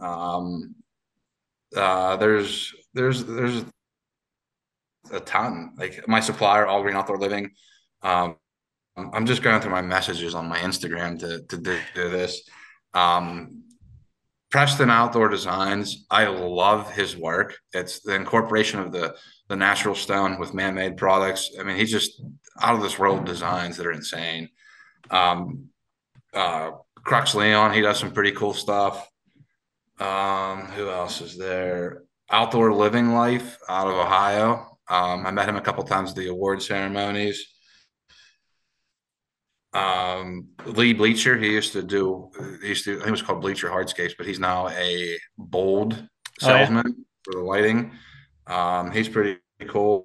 There's a ton. Like my supplier, All Green Outdoor Living. Um, I'm just going through my messages on my Instagram to do this. Um, Preston Outdoor Designs. I love his work. It's the incorporation of the natural stone with man-made products. I mean, he's just out of this world designs that are insane. Um, Crux Leon, he does some pretty cool stuff. Who else is there? Outdoor Living Life out of Ohio. I met him a couple times at the award ceremonies. Lee Bleacher, he used to, I think it was called Bleacher Hardscapes, but he's now a bold Oh yeah. salesman for the lighting. He's pretty cool.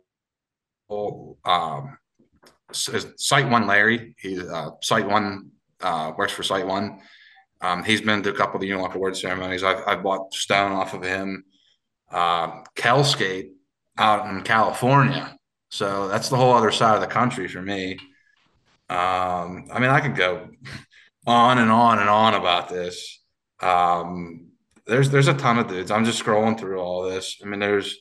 Site One Larry, he's Site One, works for Site One. He's been to a couple of the Unilock Award ceremonies. I've bought stone off of him. Kelscape out in California. So that's the whole other side of the country for me. I mean, I could go on and on and on about this. Um, there's a ton of dudes. I'm just scrolling through all this. I mean, there's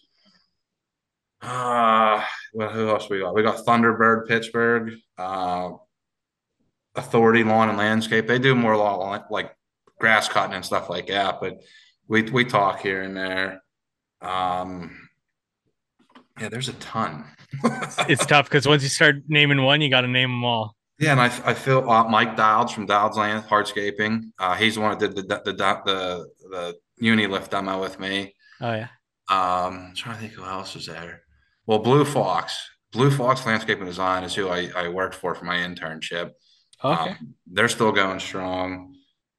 well, who else we got? We got Thunderbird Pittsburgh, Authority Lawn and Landscape. They do more lawn, like grass cutting and stuff like that, but we talk here and there. Um, yeah, there's a ton. It's tough because once you start naming one, you got to name them all. Yeah, and I feel Mike Dowds from Dowds Land Hardscaping. He's the one that did the Unilift demo with me. Oh yeah. I'm trying to think who else is there. Well, Blue Fox, Blue Fox Landscaping Design is who I worked for my internship. Okay. They're still going strong.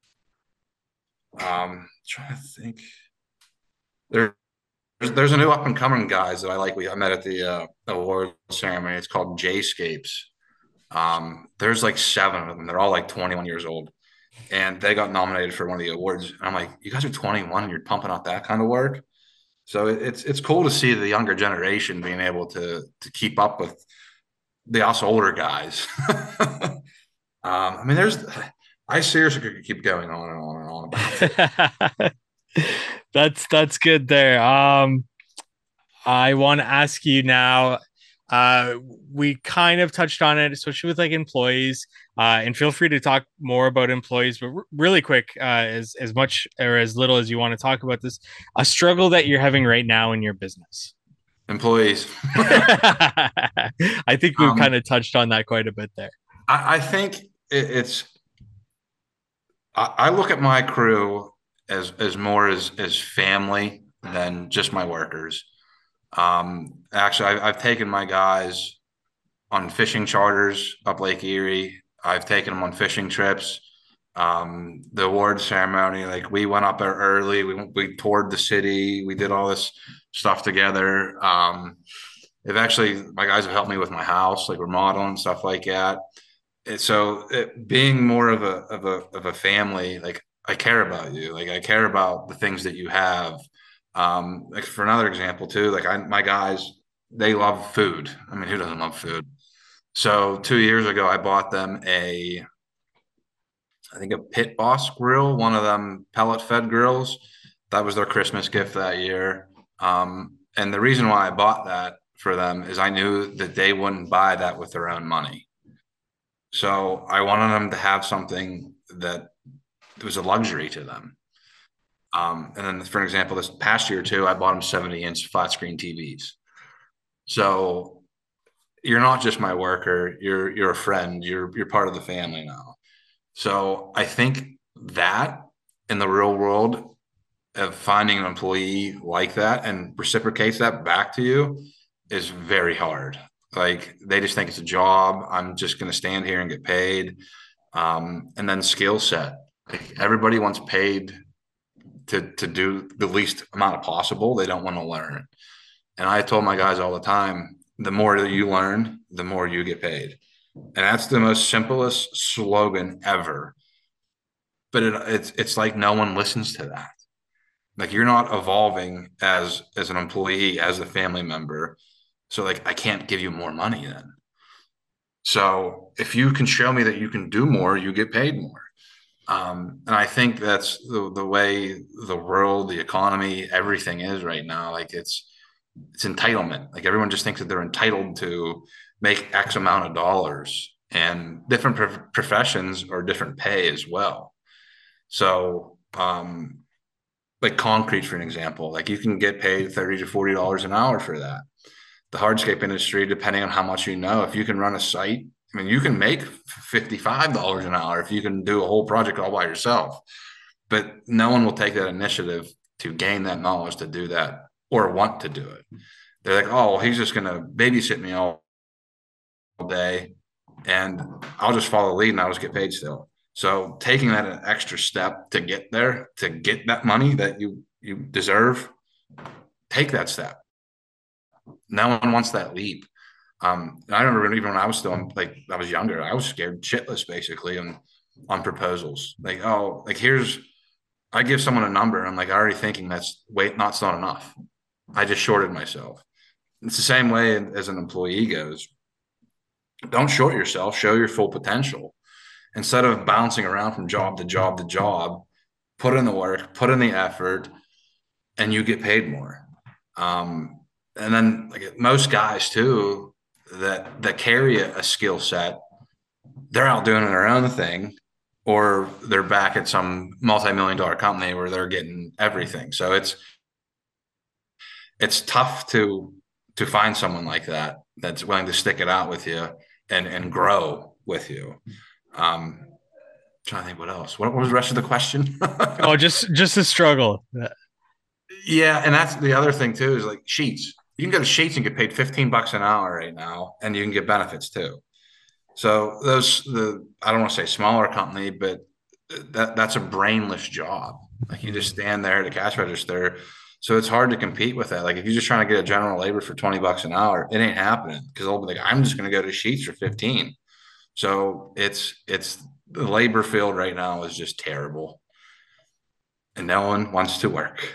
Trying to think. There, there's a new up and coming guys that I like. I met at the award ceremony. It's called J-Scapes. There's like 7 of them. They're all like 21 years old, and they got nominated for one of the awards. And I'm like, you guys are 21 and you're pumping out that kind of work. So it's cool to see the younger generation being able to keep up with the us older guys. I mean, I seriously could keep going on and on and on about it. That's good there. I want to ask you now. Uh, we kind of touched on it, especially with like employees. And feel free to talk more about employees, but really quick, as much or as little as you want to talk about this, a struggle that you're having right now in your business. Employees. I think we've um, kind of touched on that quite a bit there. I think it's. I look at my crew as more as family than just my workers. Actually, I've taken my guys on fishing charters up Lake Erie. I've taken them on fishing trips. The award ceremony, like we went up there early. We toured the city. We did all this stuff together. They've actually my guys have helped me with my house, like remodeling and stuff like that. And so being more of a family, like I care about you, like I care about the things that you have. Like for another example too, like my guys, they love food. I mean, who doesn't love food? So 2 years ago, I bought them I think a Pit Boss grill, one of them pellet fed grills. That was their Christmas gift that year. And the reason why I bought that for them is I knew that they wouldn't buy that with their own money. So I wanted them to have something that was a luxury to them. And then, for an example, this past year too, I bought them 70-inch flat screen TVs. So you're not just my worker; you're a friend. You're part of the family now. So I think that in the real world of finding an employee like that and reciprocates that back to you is very hard. Like they just think it's a job. I'm just going to stand here and get paid. And then skill set. Like everybody wants paid to do the least amount of possible. They don't want to learn. And I told my guys all the time, the more that you learn, the more you get paid. And that's the most simplest slogan ever. But it's like no one listens to that. Like you're not evolving as an employee, as a family member. So like I can't give you more money then. So if you can show me that you can do more, you get paid more. And I think that's the way the world, the economy, everything is right now. Like it's entitlement. Like everyone just thinks that they're entitled to make X amount of dollars, and different professions are different pay as well. So, like concrete, for an example, like you can get paid $30 to $40 an hour for that. The hardscape industry, depending on how much you know, if you can run a site, I mean, you can make $55 an hour if you can do a whole project all by yourself. But no one will take that initiative to gain that knowledge to do that or want to do it. They're like, oh, well, he's just going to babysit me all day and I'll just follow the lead and I'll just get paid still. So taking that an extra step to get there, to get that money that you deserve, take that step. No one wants that leap. I remember even when I was still like I was younger, I was scared shitless basically on proposals. Like, oh, like here's I give someone a number and I'm like already thinking that's not enough. I just shorted myself. It's the same way as an employee goes. Don't short yourself, show your full potential. Instead of bouncing around from job to job to job, put in the work, put in the effort, and you get paid more. And then like most guys too that carry a skill set, they're out doing their own thing, or they're back at some multi-million-dollar company where they're getting everything. So it's tough to find someone like that that's willing to stick it out with you and grow with you. Trying to think what else. What was the rest of the question? Oh, just a struggle. Yeah, and that's the other thing too is like Sheets. You can go to Sheets and get paid $15 an hour right now, and you can get benefits too. So I don't want to say smaller company, but that's a brainless job. Like you just stand there at a cash register. So it's hard to compete with that. Like if you're just trying to get a general labor for $20 an hour, it ain't happening because they'll be like, I'm just going to go to Sheets for 15. So it's the labor field right now is just terrible, and no one wants to work.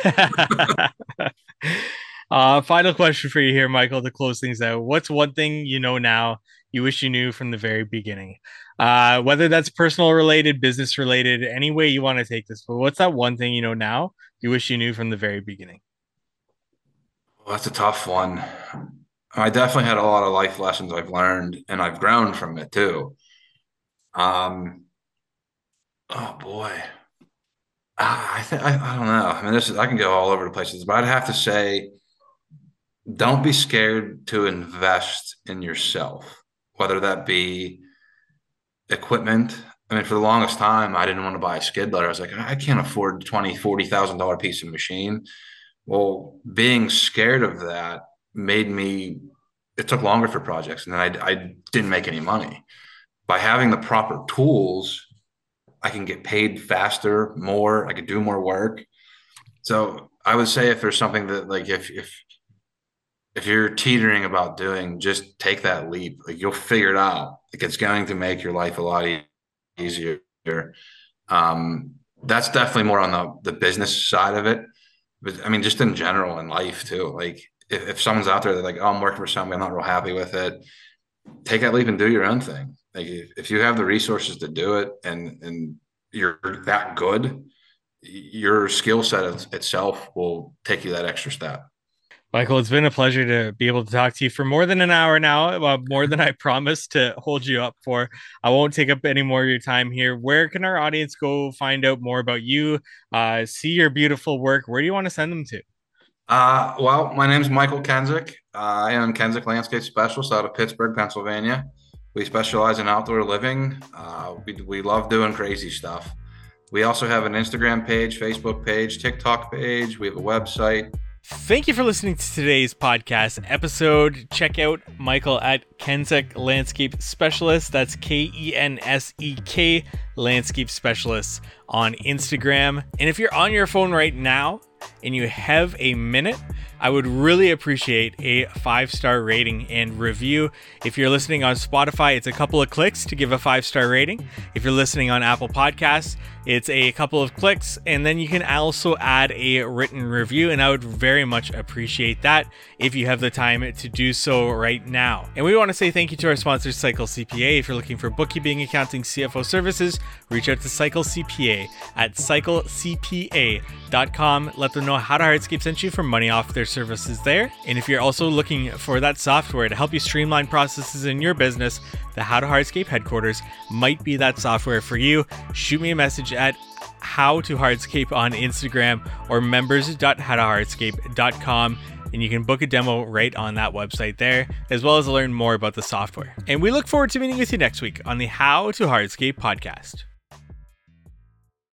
Final question for you here, Michael, to close things out. What's one thing you know now you wish you knew from the very beginning? Whether that's personal related, business related, any way you want to take this, but what's that one thing you know now you wish you knew from the very beginning? Well, that's a tough one. I definitely had a lot of life lessons I've learned, and I've grown from it too. Um, oh boy, I think I don't know. I mean, I can go all over the places, but I'd have to say, don't be scared to invest in yourself, whether that be equipment. I mean, for the longest time, I didn't want to buy a skid loader. I was like, I can't afford $20,000 to $40,000 piece of machine. Well, being scared of that made me, it took longer for projects and then I didn't make any money. By having the proper tools, I can get paid faster, more, I could do more work. So I would say if there's something that like if you're teetering about doing, just take that leap. Like you'll figure it out. Like it's going to make your life a lot easier. That's definitely more on the business side of it. But I mean, just in general in life too. Like if someone's out there, they're like, oh, I'm working for somebody, I'm not real happy with it. Take that leap and do your own thing. Like if you have the resources to do it and you're that good, your skill set itself will take you that extra step. Michael, it's been a pleasure to be able to talk to you for more than an hour now, more than I promised to hold you up for. I won't take up any more of your time here. Where can our audience go find out more about you, see your beautiful work? Where do you want to send them to? Well, my name is Michael Kensick. I am Kensick Landscape Specialist out of Pittsburgh, Pennsylvania. We specialize in outdoor living. We love doing crazy stuff. We also have an Instagram page, Facebook page, TikTok page. We have a website. Thank you for listening to today's podcast episode. Check out Michael at Kensick Landscape Specialist. That's Kensek Landscape Specialist on Instagram. And if you're on your phone right now and you have a minute, I would really appreciate a 5-star rating and review. If you're listening on Spotify, it's a couple of clicks to give a 5-star rating. If you're listening on Apple Podcasts, it's a couple of clicks, and then you can also add a written review, and I would very much appreciate that if you have the time to do so right now. And we want to say thank you to our sponsor, Cycle CPA. If you're looking for bookkeeping, accounting, CFO services, reach out to Cycle CPA at cyclecpa.com. Let them know How to Hardscape sent you for money off their services there. And if you're also looking for that software to help you streamline processes in your business, the How to Hardscape headquarters might be that software for you. Shoot me a message at How to Hardscape on Instagram or members.howtohardscape.com, and you can book a demo right on that website there, as well as learn more about the software. And we look forward to meeting with you next week on the How to Hardscape podcast.